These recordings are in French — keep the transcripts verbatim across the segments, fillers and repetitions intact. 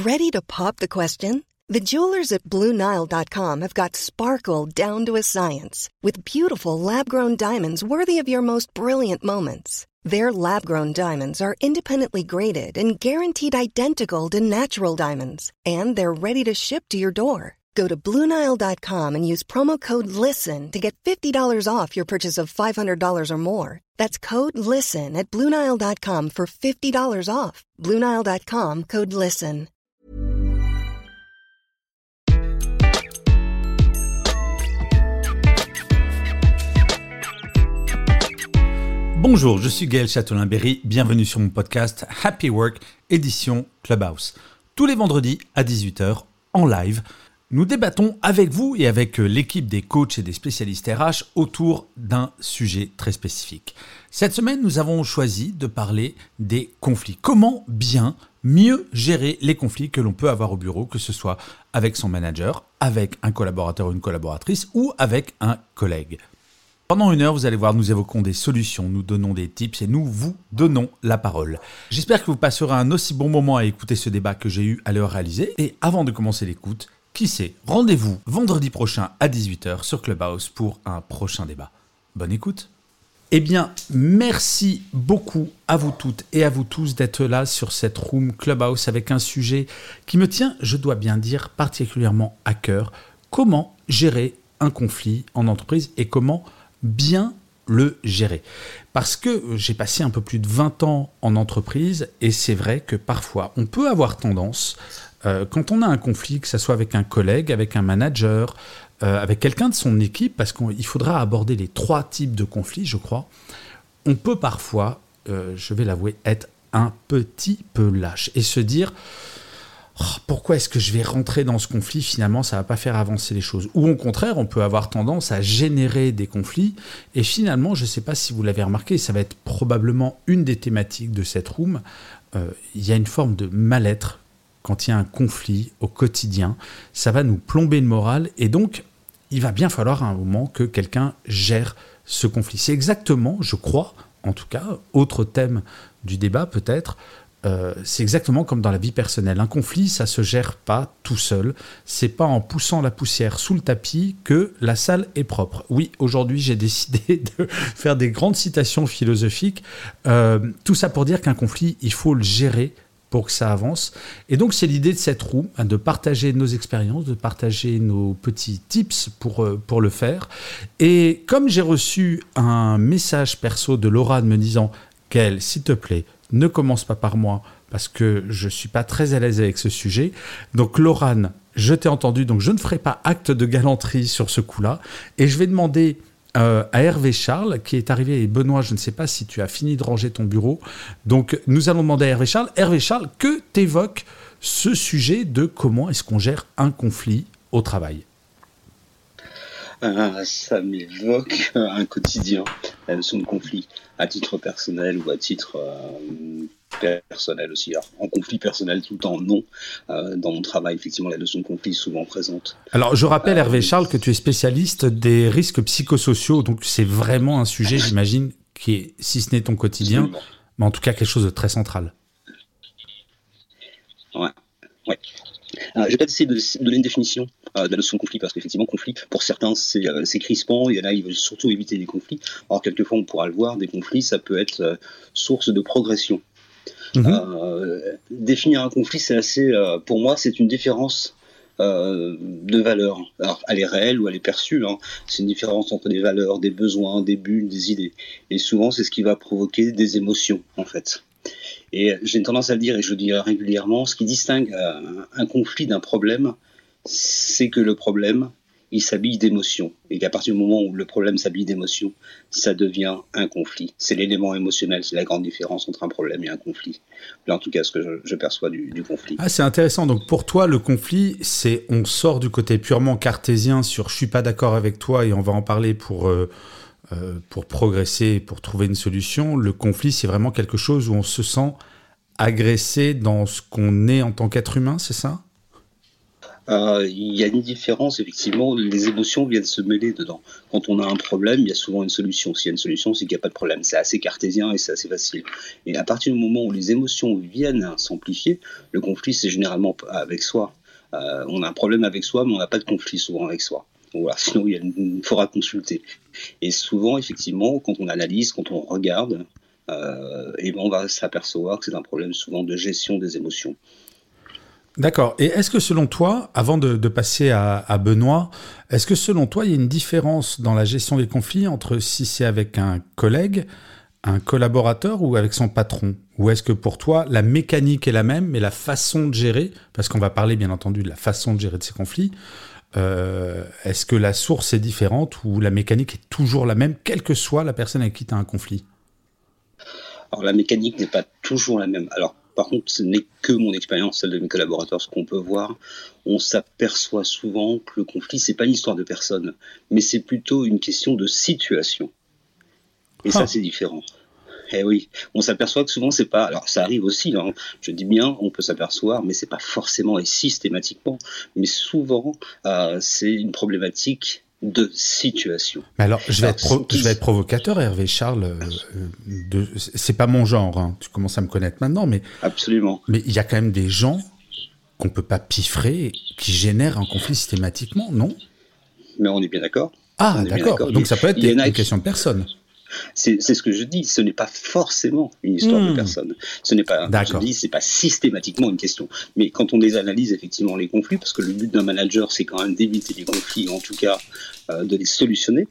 Ready to pop the question? The jewelers at Blue Nile dot com have got sparkle down to a science with beautiful lab-grown diamonds worthy of your most brilliant moments. Their lab-grown diamonds are independently graded and guaranteed identical to natural diamonds, and they're ready to ship to your door. Go to Blue Nile dot com and use promo code LISTEN to get fifty dollars off your purchase of five hundred dollars or more. That's code LISTEN at Blue Nile dot com for fifty dollars off. Blue Nile dot com, code LISTEN. Bonjour, je suis Gaël Châtelain-Berry, bienvenue sur mon podcast Happy Work, édition Clubhouse. Tous les vendredis à dix-huit heures, en live, nous débattons avec vous et avec l'équipe des coachs et des spécialistes R H autour d'un sujet très spécifique. Cette semaine, nous avons choisi de parler des conflits. Comment bien, mieux gérer les conflits que l'on peut avoir au bureau, que ce soit avec son manager, avec un collaborateur ou une collaboratrice ou avec un collègue. Pendant une heure, vous allez voir, nous évoquons des solutions, nous donnons des tips et nous vous donnons la parole. J'espère que vous passerez un aussi bon moment à écouter ce débat que j'ai eu à le réaliser. Et avant de commencer l'écoute, qui sait, rendez-vous vendredi prochain à dix-huit heures sur Clubhouse pour un prochain débat. Bonne écoute. Eh bien, merci beaucoup à vous toutes et à vous tous d'être là sur cette room Clubhouse avec un sujet qui me tient, je dois bien dire, particulièrement à cœur. Comment gérer un conflit en entreprise et comment bien le gérer. Parce que j'ai passé un peu plus de vingt ans en entreprise et c'est vrai que parfois on peut avoir tendance, euh, quand on a un conflit, que ce soit avec un collègue, avec un manager, euh, avec quelqu'un de son équipe, parce qu'il faudra aborder les trois types de conflits, je crois, on peut parfois, euh, je vais l'avouer, être un petit peu lâche et se dire oh, pourquoi est-ce que je vais rentrer dans ce conflit, finalement ça ne va pas faire avancer les choses. Ou au contraire, on peut avoir tendance à générer des conflits et finalement, je ne sais pas si vous l'avez remarqué, ça va être probablement une des thématiques de cette room, euh, il y a une forme de mal-être quand il y a un conflit au quotidien, ça va nous plomber le moral et donc il va bien falloir à un moment que quelqu'un gère ce conflit. C'est exactement, je crois, en tout cas, autre thème du débat peut-être, Euh, c'est exactement comme dans la vie personnelle. Un conflit, ça se gère pas tout seul. C'est pas en poussant la poussière sous le tapis que la salle est propre. Oui, aujourd'hui, j'ai décidé de faire des grandes citations philosophiques. Euh, tout ça pour dire qu'un conflit, il faut le gérer pour que ça avance. Et donc, c'est l'idée de cette roue, hein, de partager nos expériences, de partager nos petits tips pour, euh, pour le faire. Et comme j'ai reçu un message perso de Laura me disant « Gaël, s'il te plaît, ne commence pas par moi parce que je ne suis pas très à l'aise avec ce sujet. » Donc, Laurane, je t'ai entendu, donc je ne ferai pas acte de galanterie sur ce coup-là. Et je vais demander euh, à Hervé Charles, qui est arrivé, et Benoît, je ne sais pas si tu as fini de ranger ton bureau. Donc, nous allons demander à Hervé Charles. Hervé Charles, que t'évoque ce sujet de comment est-ce qu'on gère un conflit au travail ? Euh, ça m'évoque un quotidien, la notion de conflit, à titre personnel ou à titre euh, personnel aussi. Alors, en conflit personnel tout le temps, non. Euh, dans mon travail, effectivement, la notion de conflit est souvent présente. Alors, je rappelle, euh, Hervé Charles, que tu es spécialiste des risques psychosociaux, donc c'est vraiment un sujet, j'imagine, qui est, si ce n'est ton quotidien, absolument, mais en tout cas quelque chose de très central. Ouais, ouais. Euh, je vais peut-être essayer de donner une définition euh, de la notion de conflit, parce qu'effectivement, conflit, pour certains, c'est, euh, c'est crispant, il y en a, ils veulent surtout éviter les conflits. Alors, quelquefois, on pourra le voir, des conflits, ça peut être euh, source de progression. Mmh. Euh, définir un conflit, c'est assez, euh, pour moi, c'est une différence euh, de valeurs. Alors, elle est réelle ou elle est perçue, hein. C'est une différence entre des valeurs, des besoins, des buts, des idées. Et souvent, c'est ce qui va provoquer des émotions, en fait. Et j'ai une tendance à le dire, et je le dis régulièrement, ce qui distingue euh, un conflit d'un problème, c'est que le problème, il s'habille d'émotions. Et qu'à partir du moment où le problème s'habille d'émotions, ça devient un conflit. C'est l'élément émotionnel, c'est la grande différence entre un problème et un conflit. Là, en tout cas, ce que je, je perçois du, du conflit. Ah, c'est intéressant. Donc pour toi, le conflit, c'est on sort du côté purement cartésien sur « je suis pas d'accord avec toi » et on va en parler pour... Euh... Euh, pour progresser, pour trouver une solution. Le conflit, c'est vraiment quelque chose où on se sent agressé dans ce qu'on est en tant qu'être humain, c'est ça ? Euh, il y a une différence, effectivement, les émotions viennent se mêler dedans. Quand on a un problème, il y a souvent une solution. S'il y a une solution, c'est qu'il n'y a pas de problème. C'est assez cartésien et c'est assez facile. Et à partir du moment où les émotions viennent s'amplifier, le conflit, c'est généralement avec soi. Euh, on a un problème avec soi, mais on n'a pas de conflit souvent avec soi. Voilà, sinon, il, y a une, il faudra consulter. Et souvent, effectivement, quand on analyse, quand on regarde, euh, et ben on va s'apercevoir que c'est un problème souvent de gestion des émotions. D'accord. Et est-ce que selon toi, avant de, de passer à, à Benoît, est-ce que selon toi, il y a une différence dans la gestion des conflits entre si c'est avec un collègue, un collaborateur ou avec son patron? Ou est-ce que pour toi, la mécanique est la même, mais la façon de gérer, parce qu'on va parler bien entendu de la façon de gérer de ces conflits, euh, est-ce que la source est différente ou la mécanique est toujours la même, quelle que soit la personne avec qui tu as un conflit? Alors la mécanique n'est pas toujours la même. Alors par contre, ce n'est que mon expérience, celle de mes collaborateurs. Ce qu'on peut voir, on s'aperçoit souvent que le conflit, c'est pas une histoire de personne, mais c'est plutôt une question de situation. Et ah. ça, c'est différent. Eh oui, on s'aperçoit que souvent, c'est pas... Alors, ça arrive aussi, hein. Je dis bien, on peut s'apercevoir, mais c'est pas forcément et systématiquement. Mais souvent, euh, c'est une problématique de situation. Mais alors, je vais, alors, être, pro- je vais être provocateur, Hervé Charles. Euh, de, c'est pas mon genre, hein. Tu commences à me connaître maintenant, mais... Absolument. Mais il y a quand même des gens qu'on peut pas piffrer, qui génèrent un conflit systématiquement, non? Mais on est bien d'accord. Ah, d'accord. Bien d'accord. Donc, ça peut être des, une question de personne. C'est, c'est ce que je dis, ce n'est pas forcément une histoire mmh. de personne. Ce n'est pas, D'accord. je dis, c'est pas systématiquement une question. Mais quand on les analyse effectivement les conflits, parce que le but d'un manager, c'est quand même d'éviter les conflits, en tout cas euh, de les solutionner.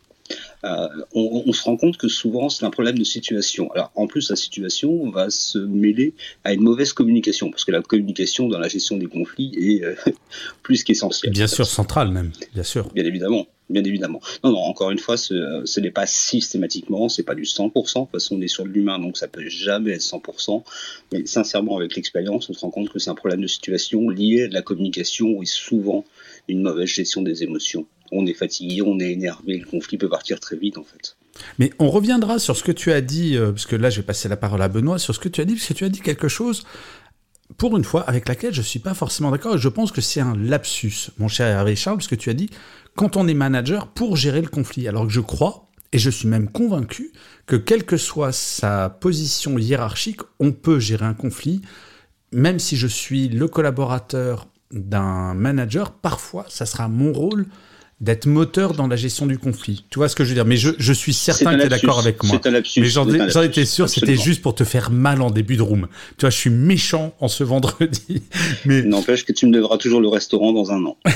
Euh, on, on se rend compte que souvent c'est un problème de situation. Alors en plus la situation va se mêler à une mauvaise communication, parce que la communication dans la gestion des conflits est euh, plus qu'essentielle. Bien sûr, centrale même, bien sûr. Bien évidemment. Bien évidemment. Non, non, encore une fois, ce, ce n'est pas systématiquement, c'est pas du cent pour cent. De toute façon, on est sur de l'humain, donc ça peut jamais être cent pour cent. Mais sincèrement, avec l'expérience, on se rend compte que c'est un problème de situation lié à de la communication et souvent une mauvaise gestion des émotions. On est fatigué, on est énervé, le conflit peut partir très vite, en fait. Mais on reviendra sur ce que tu as dit, euh, parce que là, je vais passer la parole à Benoît, sur ce que tu as dit, parce que tu as dit quelque chose, pour une fois, avec laquelle je ne suis pas forcément d'accord, et je pense que c'est un lapsus, mon cher Hervé Charles, parce que tu as dit, quand on est manager, pour gérer le conflit, alors que je crois, et je suis même convaincu, que quelle que soit sa position hiérarchique, on peut gérer un conflit, même si je suis le collaborateur d'un manager, parfois, ça sera mon rôle d'être moteur dans la gestion du conflit. Tu vois ce que je veux dire? Mais je, je suis certain que tu es d'accord avec moi. C'est un lapsus. Mais j'en, j'en étais sûr, absolument. C'était juste pour te faire mal en début de room. Tu vois, je suis méchant en ce vendredi. Mais... N'empêche que tu me devras toujours le restaurant dans un an.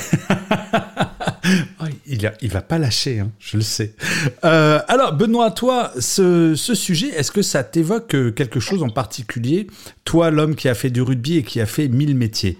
oh, il, a, il va pas lâcher, hein, je le sais. Euh, alors, Benoît, toi, ce, ce sujet, est-ce que ça t'évoque quelque chose en particulier? Toi, l'homme qui a fait du rugby et qui a fait mille métiers.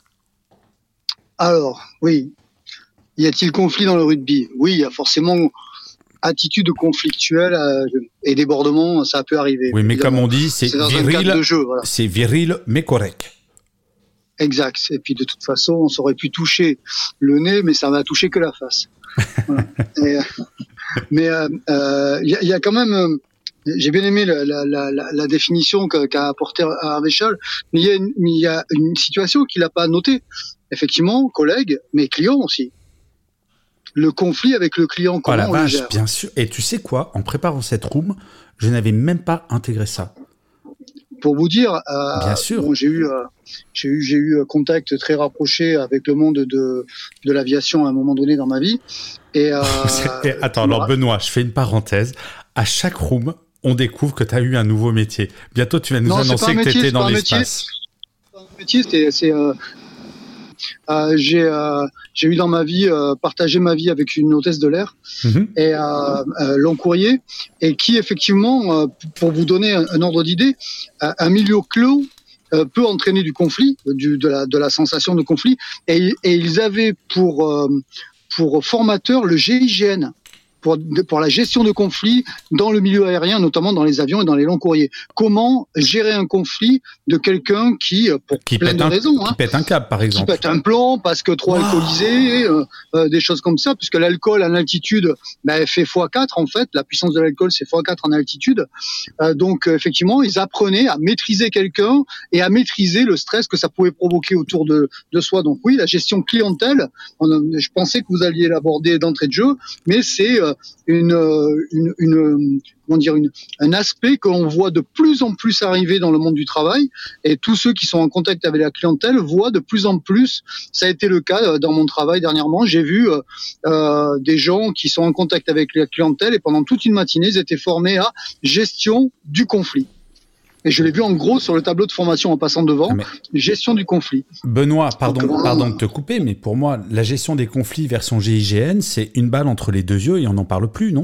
Alors, oui. Y a-t-il conflit dans le rugby? Oui, il y a forcément attitude conflictuelle euh, et débordement, ça peut arriver. Oui, mais évidemment. Comme on dit, c'est, c'est viril, de jeu, voilà. C'est viril, mais correct. Exact. Et puis de toute façon, on s'aurait pu toucher le nez, mais ça va toucher que la face. Voilà. et, euh, mais il euh, euh, y, y a quand même... Euh, j'ai bien aimé la, la, la, la définition qu'a, qu'a apportée Hervé Charles, mais il y a une, il y a une situation qu'il n'a pas notée. Effectivement, collègues, mais clients aussi. Le conflit avec le client, comment oh la on vache, le gère? Bien sûr. Et tu sais quoi? En préparant cette room, je n'avais même pas intégré ça. Pour vous dire, euh, bien sûr. Bon, j'ai eu, euh, j'ai eu, j'ai eu contact très rapproché avec le monde de de l'aviation à un moment donné dans ma vie. Et, euh, et attends, alors Benoît, je fais une parenthèse. À chaque room, on découvre que tu as eu un nouveau métier. Bientôt, tu vas nous non, annoncer que tu étais dans l'espace. C'est pas un métier, c'est, c'est euh, Euh, j'ai euh, j'ai eu dans ma vie euh, partagé ma vie avec une hôtesse de l'air mmh. et euh, euh, long courrier, et qui effectivement, euh, pour vous donner un, un ordre d'idée, euh, un milieu clos euh, peut entraîner du conflit, du, de la de la sensation de conflit, et, et ils avaient pour euh, pour formateur le G I G N. pour, pour la gestion de conflits dans le milieu aérien, notamment dans les avions et dans les longs courriers. Comment gérer un conflit de quelqu'un qui, pour qui plein de un, raisons, qui hein, pète un câble, par exemple. Qui pète un plomb parce que trop wow. alcoolisé, euh, euh, des choses comme ça, puisque l'alcool en altitude ben, fait fois quatre en fait. La puissance de l'alcool, c'est fois quatre en altitude. Euh, donc, euh, effectivement, ils apprenaient à maîtriser quelqu'un et à maîtriser le stress que ça pouvait provoquer autour de, de soi. Donc oui, la gestion clientèle, on a, je pensais que vous alliez l'aborder d'entrée de jeu, mais c'est euh, une, une, une, comment dire, une, un aspect que l'on voit de plus en plus arriver dans le monde du travail, et tous ceux qui sont en contact avec la clientèle voient de plus en plus, ça a été le cas dans mon travail dernièrement, j'ai vu euh, euh, des gens qui sont en contact avec la clientèle et pendant toute une matinée, ils étaient formés à gestion du conflit. Et je l'ai vu en gros sur le tableau de formation en passant devant, mais gestion du conflit. Benoît, pardon, Donc, pardon de te couper, mais pour moi, la gestion des conflits version G I G N, c'est une balle entre les deux yeux et on n'en parle plus, non ?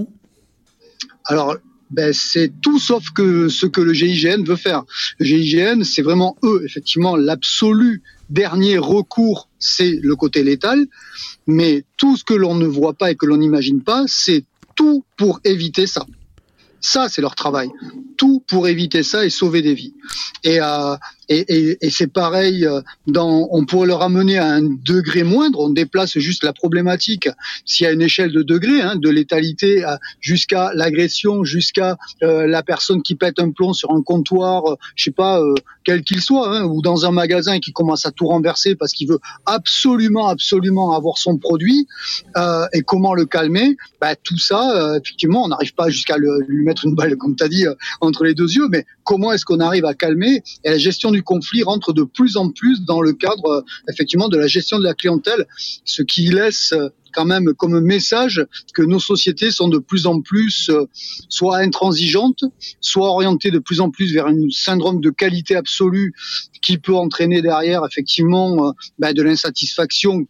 Alors, ben, c'est tout sauf que ce que le G I G N veut faire. Le G I G N, c'est vraiment eux, effectivement, l'absolu dernier recours, c'est le côté létal, mais tout ce que l'on ne voit pas et que l'on n'imagine pas, c'est tout pour éviter ça. Ça, c'est leur travail. Tout pour éviter ça et sauver des vies. Et, euh, et, et, et c'est pareil, dans, on pourrait le ramener à un degré moindre, on déplace juste la problématique, s'il y a une échelle de degrés, hein, de létalité à, jusqu'à l'agression, jusqu'à euh, la personne qui pète un plomb sur un comptoir, euh, je sais pas, euh, quel qu'il soit, hein, ou dans un magasin qui commence à tout renverser parce qu'il veut absolument, absolument avoir son produit, euh, et comment le calmer, bah, tout ça, euh, effectivement, on n'arrive pas jusqu'à le, lui mettre une balle, comme tu as dit, euh, entre les deux yeux, mais comment est-ce qu'on arrive à calmer ? Et la gestion du conflit rentre de plus en plus dans le cadre, euh, effectivement, de la gestion de la clientèle, ce qui laisse euh, quand même comme message que nos sociétés sont de plus en plus euh, soit intransigeantes, soit orientées de plus en plus vers un syndrome de qualité absolue qui peut entraîner derrière, effectivement, euh, bah, de l'insatisfaction.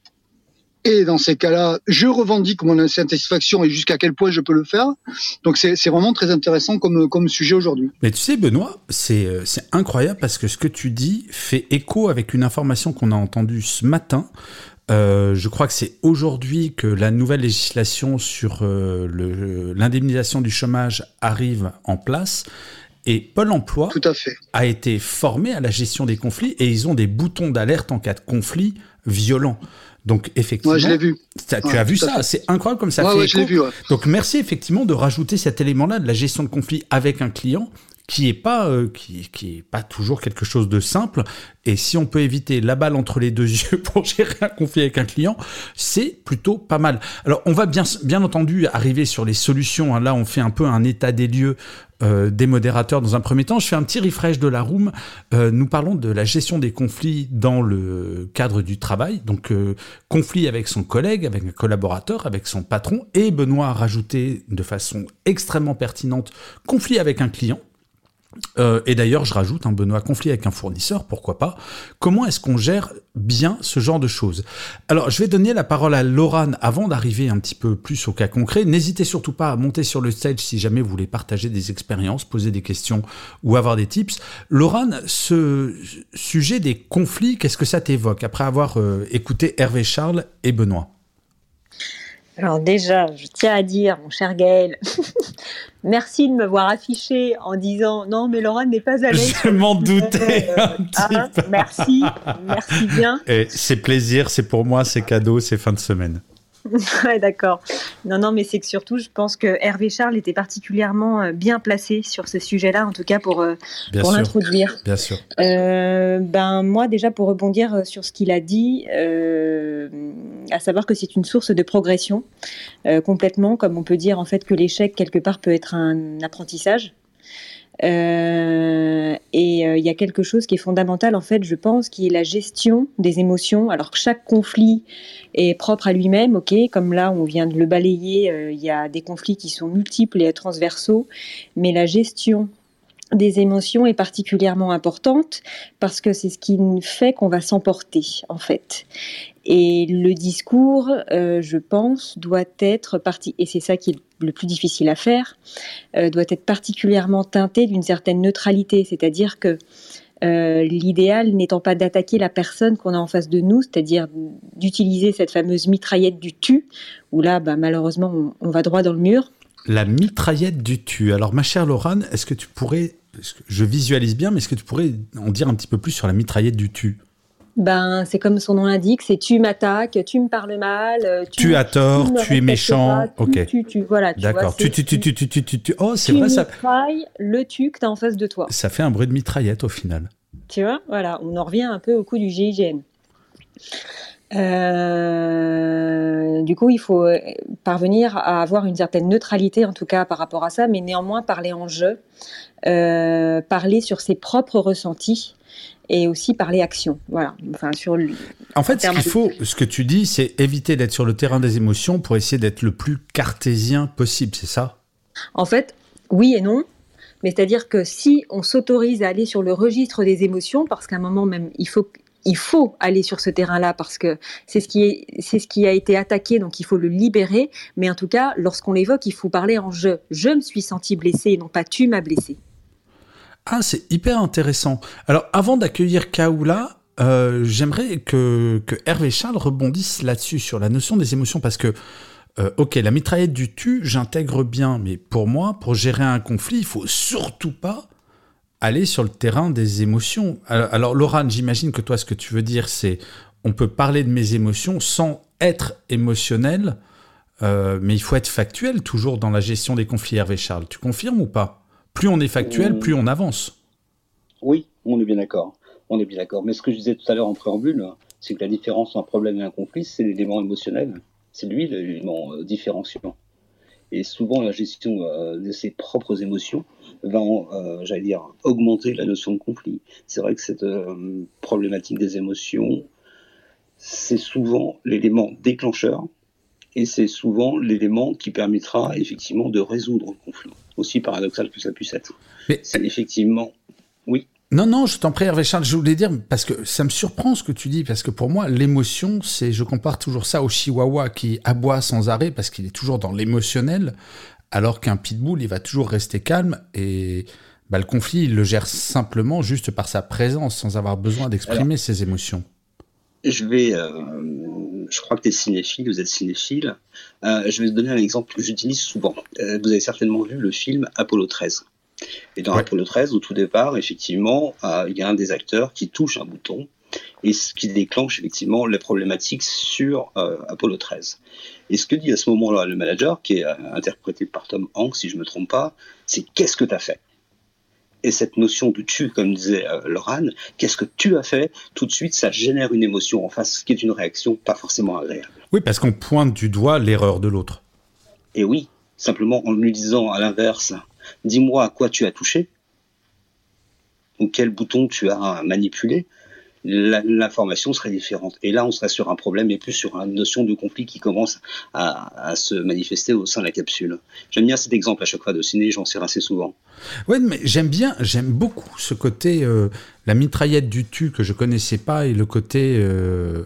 Et dans ces cas-là, je revendique mon insatisfaction et jusqu'à quel point je peux le faire. Donc c'est, c'est vraiment très intéressant comme, comme sujet aujourd'hui. Mais tu sais, Benoît, c'est, c'est incroyable parce que ce que tu dis fait écho avec une information qu'on a entendue ce matin. Euh, je crois que c'est aujourd'hui que la nouvelle législation sur euh, le, l'indemnisation du chômage arrive en place. Et Pôle emploi Tout à fait. a été formé à la gestion des conflits et ils ont des boutons d'alerte en cas de conflit violent. Donc, effectivement, ouais, je l'ai vu. Ça, tu ouais, as vu ça, c'est incroyable comme ça ouais, fait ouais, écho. Je l'ai vu, ouais. Donc, merci effectivement de rajouter cet élément-là de la gestion de conflit avec un client qui est pas euh, qui qui est pas toujours quelque chose de simple. Et si on peut éviter la balle entre les deux yeux pour gérer un conflit avec un client, c'est plutôt pas mal. Alors, on va bien bien entendu arriver sur les solutions. Là, on fait un peu un état des lieux euh, des modérateurs dans un premier temps. Je fais un petit refresh de la room. Euh, nous parlons de la gestion des conflits dans le cadre du travail. Donc, euh, conflit avec son collègue, avec un collaborateur, avec son patron. Et Benoît a rajouté de façon extrêmement pertinente conflit avec un client. Euh, et d'ailleurs, je rajoute un Benoît, conflit avec un fournisseur, pourquoi pas. Comment est-ce qu'on gère bien ce genre de choses ? Alors, je vais donner la parole à Laurane avant d'arriver un petit peu plus au cas concret. N'hésitez surtout pas à monter sur le stage si jamais vous voulez partager des expériences, poser des questions ou avoir des tips. Laurane, ce sujet des conflits, qu'est-ce que ça t'évoque après avoir euh, écouté Hervé Charles et Benoît ? Alors déjà, je tiens à dire, mon cher Gaël, merci de me voir affiché en disant « Non, mais Laurane n'est pas à l'aise. » Je m'en doutais euh, un hein, petit peu. Merci, merci bien. Et c'est plaisir, c'est pour moi, c'est cadeau, c'est fin de semaine. Ouais, d'accord. Non, non, mais c'est que surtout, je pense que Hervé Charles était particulièrement bien placé sur ce sujet-là, en tout cas pour, bien pour sûr, l'introduire. Bien sûr. Euh, ben, moi, déjà, pour rebondir sur ce qu'il a dit, euh, à savoir que c'est une source de progression, euh, complètement, comme on peut dire en fait que l'échec, quelque part, peut être un apprentissage. Euh, et il euh, y a quelque chose qui est fondamental en fait, je pense, qui est la gestion des émotions. Alors que chaque conflit est propre à lui-même, ok, comme là on vient de le balayer, il euh, y a des conflits qui sont multiples et transversaux, mais la gestion des émotions est particulièrement importante parce que c'est ce qui fait qu'on va s'emporter en fait. Et le discours, euh, je pense, doit être parti, et c'est ça qui est le plus difficile à faire, euh, doit être particulièrement teinté d'une certaine neutralité, c'est-à-dire que Euh, l'idéal n'étant pas d'attaquer la personne qu'on a en face de nous, c'est-à-dire d'utiliser cette fameuse mitraillette du tu, où là, bah, malheureusement, on, on va droit dans le mur. La mitraillette du tu. Alors, ma chère Laurane, est-ce que tu pourrais, je visualise bien, mais est-ce que tu pourrais en dire un petit peu plus sur la mitraillette du tu ? Ben, c'est comme son nom l'indique, c'est tu m'attaques, tu me parles mal, tu, tu as tort, tu, tu es méchant, pas, ok. Tu, tu, tu, voilà, tu D'accord, vois, tu, tu, tu, tu, tu, tu, tu, tu, oh, c'est tu vrai, ça. mitrailles le tu que t'as en face de toi. Ça fait un bruit de mitraillette au final. Tu vois, voilà, on en revient un peu au coup du G I G N. Euh, du coup, il faut parvenir à avoir une certaine neutralité, en tout cas par rapport à ça, mais néanmoins parler en jeu, euh, parler sur ses propres ressentis. Et aussi parler action, voilà. Enfin, sur lui. En fait, ce qu'il faut, ce que tu dis, c'est éviter d'être sur le terrain des émotions pour essayer d'être le plus cartésien possible, c'est ça ? En fait, oui et non. Mais c'est-à-dire que si on s'autorise à aller sur le registre des émotions, parce qu'à un moment même, il faut, il faut aller sur ce terrain-là, parce que c'est ce qui est, c'est ce qui a été attaqué, donc il faut le libérer. Mais en tout cas, lorsqu'on l'évoque, il faut parler en je. Je me suis senti blessé et non pas tu m'as blessé. Ah, c'est hyper intéressant. Alors, avant d'accueillir Kaoula, euh, j'aimerais que, que Hervé Charles rebondisse là-dessus, sur la notion des émotions, parce que, euh, ok, la mitraillette du tu, j'intègre bien, mais pour moi, pour gérer un conflit, il faut surtout pas aller sur le terrain des émotions. Alors, alors Laurane, j'imagine que toi, ce que tu veux dire, c'est on peut parler de mes émotions sans être émotionnel, euh, mais il faut être factuel, toujours dans la gestion des conflits, Hervé Charles. Tu confirmes ou pas ? Plus on est factuel, mmh. plus on avance. Oui, on est bien d'accord. On est bien d'accord. Mais ce que je disais tout à l'heure en préambule, c'est que la différence entre un problème et un conflit, c'est l'élément émotionnel. C'est lui l'élément euh, différenciant. Et souvent, la gestion euh, de ses propres émotions va, euh, j'allais dire, augmenter la notion de conflit. C'est vrai que cette euh, problématique des émotions, c'est souvent l'élément déclencheur. Et c'est souvent l'élément qui permettra effectivement de résoudre le conflit. Aussi paradoxal que ça puisse être. Mais c'est effectivement... Oui. Non, non, je t'en prie, Hervé Charles, je voulais dire, parce que ça me surprend ce que tu dis, parce que pour moi, l'émotion, c'est, je compare toujours ça au chihuahua qui aboie sans arrêt, parce qu'il est toujours dans l'émotionnel, alors qu'un pitbull, il va toujours rester calme, et bah, le conflit, il le gère simplement juste par sa présence, sans avoir besoin d'exprimer Alors, ses émotions. Je vais... Euh... Je crois que tu es cinéphile, vous êtes cinéphile. Euh, je vais te donner un exemple que j'utilise souvent. Euh, vous avez certainement vu le film Apollo treize. Et dans ouais. Apollo treize, au tout départ, effectivement, euh, il y a un des acteurs qui touche un bouton et ce qui déclenche effectivement les problématiques sur euh, Apollo treize. Et ce que dit à ce moment-là le manager, qui est euh, interprété par Tom Hanks, si je ne me trompe pas, c'est « qu'est-ce que tu as fait ?» Et cette notion de tu, comme disait euh, Laurane, qu'est-ce que tu as fait ? Tout de suite, ça génère une émotion en face, qui est une réaction pas forcément agréable. Oui, parce qu'on pointe du doigt l'erreur de l'autre. Et oui, simplement en lui disant à l'inverse, dis-moi à quoi tu as touché, ou quel bouton tu as manipulé, la, l'information serait différente. Et là, on serait sur un problème et plus sur une notion de conflit qui commence à, à se manifester au sein de la capsule. J'aime bien cet exemple à chaque fois de ciné, j'en sers assez souvent. Oui, mais j'aime bien, j'aime beaucoup ce côté, euh, la mitraillette du tu que je connaissais pas et le côté... Euh,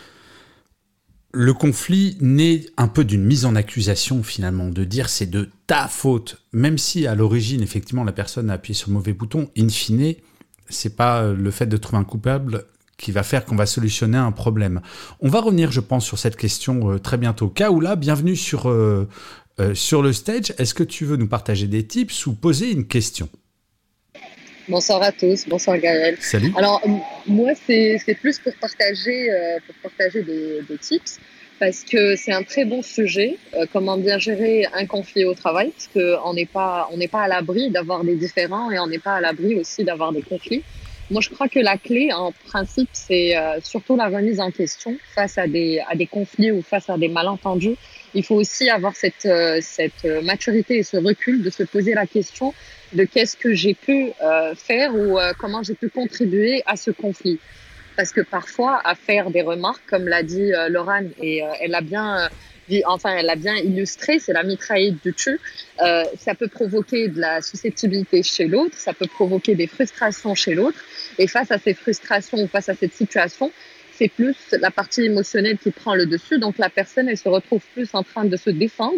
le conflit naît un peu d'une mise en accusation finalement, de dire c'est de ta faute, même si à l'origine, effectivement, la personne a appuyé sur le mauvais bouton, in fine, c'est pas le fait de trouver un coupable qui va faire qu'on va solutionner un problème. On va revenir, je pense, sur cette question euh, très bientôt. Kaoula, bienvenue sur, euh, euh, sur le stage. Est-ce que tu veux nous partager des tips ou poser une question ? Bonsoir à tous, bonsoir Gaël. Salut. Alors, m- moi, c'est, c'est plus pour partager, euh, pour partager des, des tips, parce que c'est un très bon sujet, euh, comment bien gérer un conflit au travail, parce qu'on n'est pas, on n'est pas à l'abri d'avoir des différends et on n'est pas à l'abri aussi d'avoir des conflits. Moi, je crois que la clé, en principe, c'est euh, surtout la remise en question face à des, à des conflits ou face à des malentendus. Il faut aussi avoir cette, euh, cette maturité et ce recul de se poser la question de qu'est-ce que j'ai pu euh, faire ou euh, comment j'ai pu contribuer à ce conflit. Parce que parfois, à faire des remarques, comme l'a dit euh, Laurane, et euh, elle a bien, euh, enfin, elle a bien illustré, c'est la mitraillette du tu, euh, ça peut provoquer de la susceptibilité chez l'autre, ça peut provoquer des frustrations chez l'autre, et face à ces frustrations ou face à cette situation, c'est plus la partie émotionnelle qui prend le dessus, donc la personne, elle se retrouve plus en train de se défendre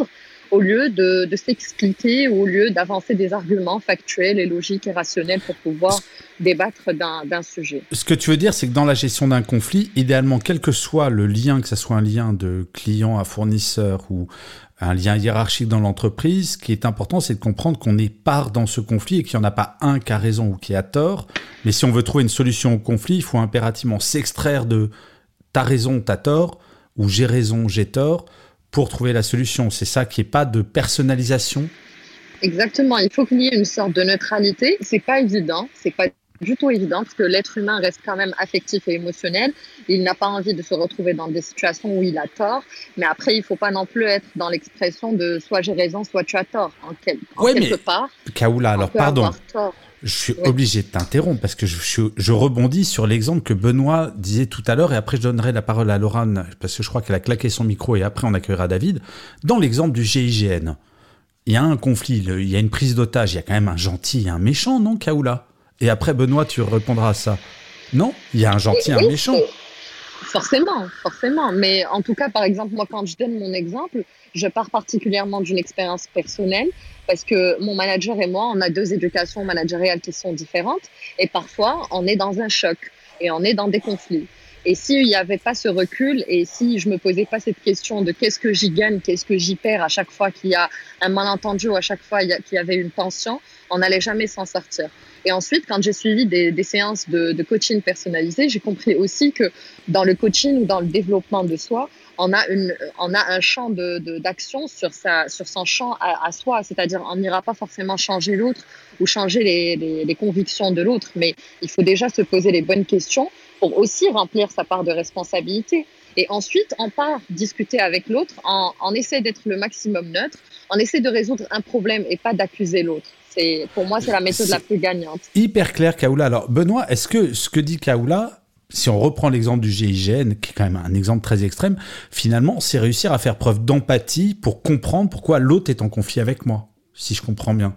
au lieu de, de s'expliquer, ou au lieu d'avancer des arguments factuels et logiques et rationnels pour pouvoir débattre d'un, d'un sujet. Ce que tu veux dire, c'est que dans la gestion d'un conflit, idéalement, quel que soit le lien, que ce soit un lien de client à fournisseur ou un lien hiérarchique dans l'entreprise, ce qui est important, c'est de comprendre qu'on est part dans ce conflit et qu'il n'y en a pas un qui a raison ou qui a tort. Mais si on veut trouver une solution au conflit, il faut impérativement s'extraire de « t'as raison, t'as tort » ou « j'ai raison, j'ai tort » pour trouver la solution. C'est ça, qu'il n'y ait pas de personnalisation. Exactement, il faut qu'il y ait une sorte de neutralité. C'est pas évident, c'est pas du tout évident, parce que l'être humain reste quand même affectif et émotionnel. Il n'a pas envie de se retrouver dans des situations où il a tort, mais après, il ne faut pas non plus être dans l'expression de soit j'ai raison, soit tu as tort. En, quel, en ouais, quelque mais, part, Kaoula, alors pardon, je suis oui. obligé de t'interrompre parce que je, je, je rebondis sur l'exemple que Benoît disait tout à l'heure, et après je donnerai la parole à Laurent parce que je crois qu'elle a claqué son micro et après on accueillera David. Dans l'exemple du G I G N, il y a un conflit, le, il y a une prise d'otage, il y a quand même un gentil et un méchant, non, Kaoula? Et après, Benoît, tu répondras à ça. Non, il y a un gentil et un oui, méchant. Forcément, forcément. Mais en tout cas, par exemple, moi, quand je donne mon exemple, je pars particulièrement d'une expérience personnelle parce que mon manager et moi, on a deux éducations managériales qui sont différentes et parfois, on est dans un choc et on est dans des conflits. Et s'il n'y avait pas ce recul et si je me posais pas cette question de qu'est-ce que j'y gagne, qu'est-ce que j'y perds à chaque fois qu'il y a un malentendu ou à chaque fois qu'il y avait une tension, on n'allait jamais s'en sortir. Et ensuite, quand j'ai suivi des, des séances de, de coaching personnalisé, j'ai compris aussi que dans le coaching ou dans le développement de soi, on a, une, on a un champ de, de, d'action sur, sa, sur son champ à, à soi. C'est-à-dire, on n'ira pas forcément changer l'autre ou changer les, les, les convictions de l'autre, mais il faut déjà se poser les bonnes questions pour aussi remplir sa part de responsabilité. Et ensuite, on part discuter avec l'autre, on, on essaie d'être le maximum neutre, on essaie de résoudre un problème et pas d'accuser l'autre. C'est, pour moi, c'est la méthode c'est la plus gagnante. Hyper clair, Kaoula. Alors, Benoît, est-ce que ce que dit Kaoula, si on reprend l'exemple du G I G N, qui est quand même un exemple très extrême, finalement, c'est réussir à faire preuve d'empathie pour comprendre pourquoi l'autre est en conflit avec moi, si je comprends bien.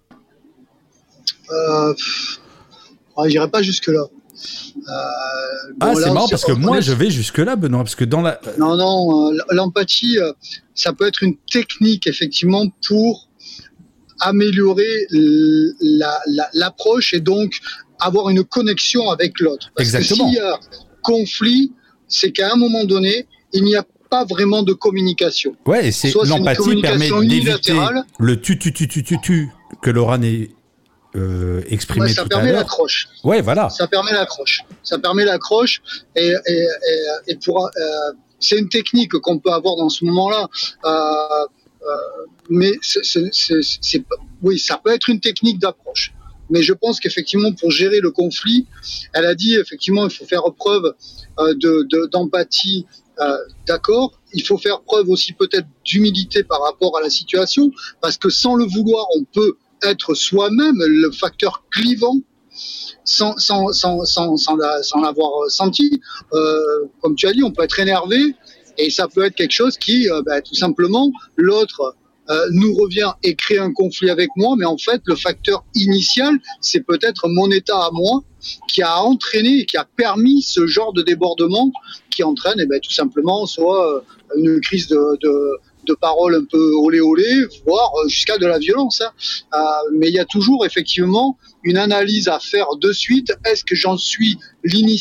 Euh, je n'irai pas jusque-là. Euh, ah, bon, c'est là, marrant parce que moi, est... je vais jusque-là, Benoît, parce que dans la... Non, non, euh, l'empathie, euh, ça peut être une technique, effectivement, pour améliorer la, la, l'approche et donc avoir une connexion avec l'autre. Parce Exactement. que s'il y a conflit, c'est qu'à un moment donné, il n'y a pas vraiment de communication. Ouais, et c'est, Soit l'empathie c'est permet d'éviter unilatérale, le tu tu tu tu tu tu que Laurent est euh, exprimé ouais, ça tout permet à l'heure. l'accroche. Ouais, voilà. Ça permet l'accroche. Ça permet l'accroche et, et, et, et pour, euh, c'est une technique qu'on peut avoir dans ce moment-là. Euh, euh, mais c'est, c'est, c'est, c'est, oui, ça peut être une technique d'approche. Mais je pense qu'effectivement, pour gérer le conflit, elle a dit effectivement, il faut faire preuve euh, de, de, d'empathie, euh, d'accord. Il faut faire preuve aussi peut-être d'humilité par rapport à la situation, parce que sans le vouloir, on peut être soi-même le facteur clivant, sans sans sans sans sans, la, sans l'avoir senti. Euh, comme tu as dit, on peut être énervé, et ça peut être quelque chose qui, euh, bah, tout simplement, l'autre Euh, nous revient et crée un conflit avec moi, mais en fait, le facteur initial, c'est peut-être mon état à moi qui a entraîné et qui a permis ce genre de débordement qui entraîne eh ben, tout simplement soit une crise de, de, de parole un peu olé olé, voire jusqu'à de la violence. Hein. Euh, mais il y a toujours effectivement une analyse à faire de suite. Est-ce que j'en suis l'initiateur ?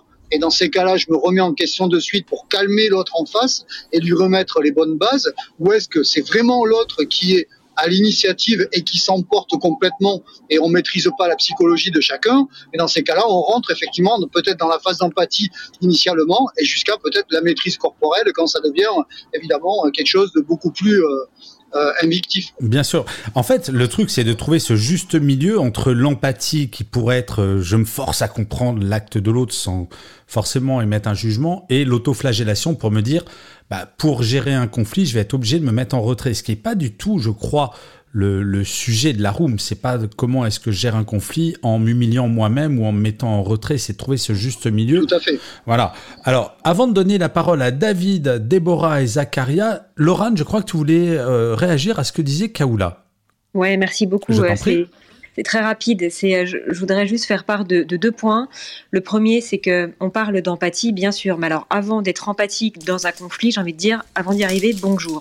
Et dans ces cas-là, je me remets en question de suite pour calmer l'autre en face et lui remettre les bonnes bases. Ou est-ce que c'est vraiment l'autre qui est à l'initiative et qui s'emporte complètement et on maîtrise pas la psychologie de chacun? Et dans ces cas-là, on rentre effectivement peut-être dans la phase d'empathie initialement et jusqu'à peut-être la maîtrise corporelle quand ça devient évidemment quelque chose de beaucoup plus... Euh, Euh, invictif. Bien sûr. En fait, le truc, c'est de trouver ce juste milieu entre l'empathie qui pourrait être euh, je me force à comprendre l'acte de l'autre sans forcément émettre un jugement et l'autoflagellation pour me dire bah, pour gérer un conflit, je vais être obligé de me mettre en retrait. Ce qui n'est pas du tout, je crois, le, le sujet de la room. C'est pas comment est-ce que je gère un conflit en m'humiliant moi-même ou en me mettant en retrait. C'est de trouver ce juste milieu. Tout à fait. Voilà. Alors, avant de donner la parole à David, Déborah et Zacharia, Laurent, je crois que tu voulais euh, réagir à ce que disait Kaoula. Ouais, merci beaucoup. Je t'en euh, prie. c'est, C'est très rapide. C'est, je, je voudrais juste faire part de, de deux points. Le premier, c'est que on parle d'empathie, bien sûr, mais alors avant d'être empathique dans un conflit, j'ai envie de dire, avant d'y arriver, bonjour.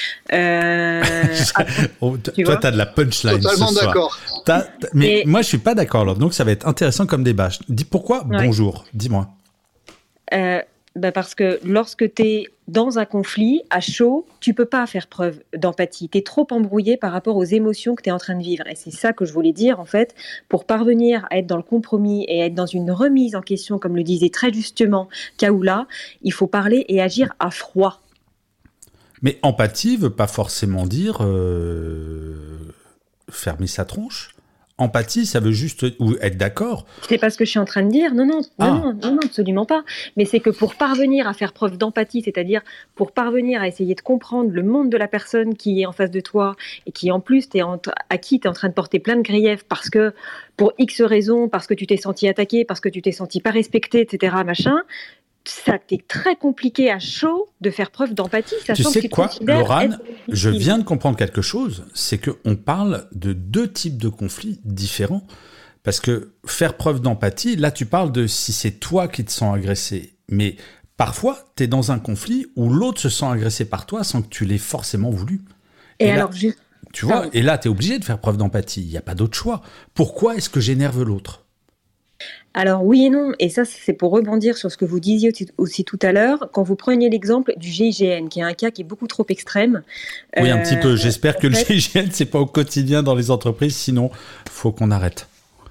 Euh, oh, tu toi, tu as de la punchline. Totalement ce soir. d'accord. T'as, mais Et, moi, je suis pas d'accord. Alors, donc, ça va être intéressant comme débat. Dis pourquoi ouais. bonjour. Dis-moi. Euh, bah parce que lorsque tu es dans un conflit, à chaud, tu peux pas faire preuve d'empathie. Tu es trop embrouillé par rapport aux émotions que tu es en train de vivre. Et c'est ça que je voulais dire, en fait, pour parvenir à être dans le compromis et à être dans une remise en question, comme le disait très justement Kaoula, il faut parler et agir à froid. Mais empathie veut pas forcément dire euh, fermer sa tronche. Empathie, ça veut juste ou être d'accord. C'est pas ce que je suis en train de dire. Non, non, non, Ah. non, non, non, absolument pas. Mais c'est que pour parvenir à faire preuve d'empathie, c'est-à-dire pour parvenir à essayer de comprendre le monde de la personne qui est en face de toi et qui en plus t'es en, à qui tu es en train de porter plein de griefs parce que pour X raisons, parce que tu t'es senti attaqué, parce que tu t'es senti pas respecté, et cetera, machin, ça t'est très compliqué à chaud de faire preuve d'empathie. Tu Sachant sais que tu quoi, te considères Laurane, être je victime. viens de comprendre quelque chose, c'est qu'on parle de deux types de conflits différents. Parce que faire preuve d'empathie, là tu parles de si c'est toi qui te sens agressé. Mais parfois, tu es dans un conflit où l'autre se sent agressé par toi sans que tu l'aies forcément voulu. Et, Et là, alors, juste... Tu vois, Pardon. et là tu es obligé de faire preuve d'empathie. Il n'y a pas d'autre choix. Pourquoi est-ce que j'énerve l'autre ? Alors oui et non, et ça c'est pour rebondir sur ce que vous disiez aussi, aussi tout à l'heure, quand vous preniez l'exemple du G I G N, qui est un cas qui est beaucoup trop extrême. Oui, un euh, petit peu. J'espère que en le fait, G I G N, c'est pas au quotidien dans les entreprises, sinon faut qu'on arrête.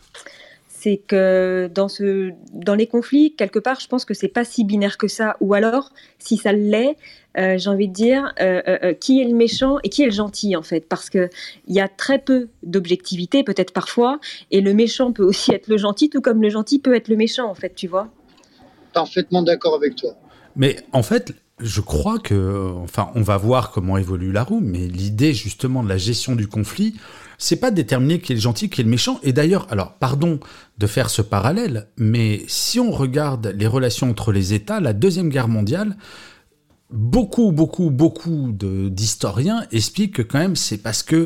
c'est que dans, ce, dans les conflits, quelque part, je pense que c'est pas si binaire que ça. Ou alors, si ça l'est, euh, j'ai envie de dire, euh, euh, qui est le méchant et qui est le gentil, en fait. Parce qu'il y a très peu d'objectivité, peut-être parfois, et le méchant peut aussi être le gentil, tout comme le gentil peut être le méchant, en fait, tu vois. Parfaitement d'accord avec toi. Mais en fait, je crois que, enfin, on va voir comment évolue la roue, mais l'idée justement de la gestion du conflit, c'est pas de déterminer qui est le gentil, qui est le méchant. Et d'ailleurs, alors, pardon de faire ce parallèle, mais si on regarde les relations entre les États, la Deuxième Guerre mondiale, beaucoup, beaucoup, beaucoup de, d'historiens expliquent que quand même c'est parce que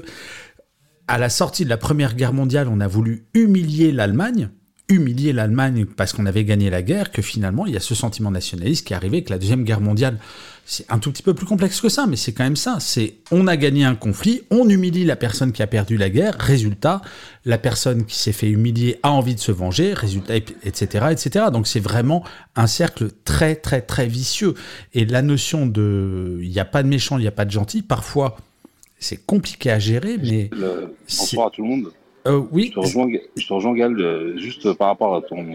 à la sortie de la Première Guerre mondiale, on a voulu humilier l'Allemagne, humilier l'Allemagne parce qu'on avait gagné la guerre, que finalement, il y a ce sentiment nationaliste qui est arrivé, que la Deuxième Guerre mondiale, c'est un tout petit peu plus complexe que ça, mais c'est quand même ça. C'est, on a gagné un conflit, on humilie la personne qui a perdu la guerre, résultat, la personne qui s'est fait humilier a envie de se venger, résultat, et cetera, et cetera. Donc c'est vraiment un cercle très, très, très vicieux. Et la notion de, il n'y a pas de méchant, il n'y a pas de gentil, parfois, c'est compliqué à gérer, mais... Le... Bonsoir à tout le monde. Euh, oui. Je te rejoins, je te rejoins Gal, euh, juste par rapport à ton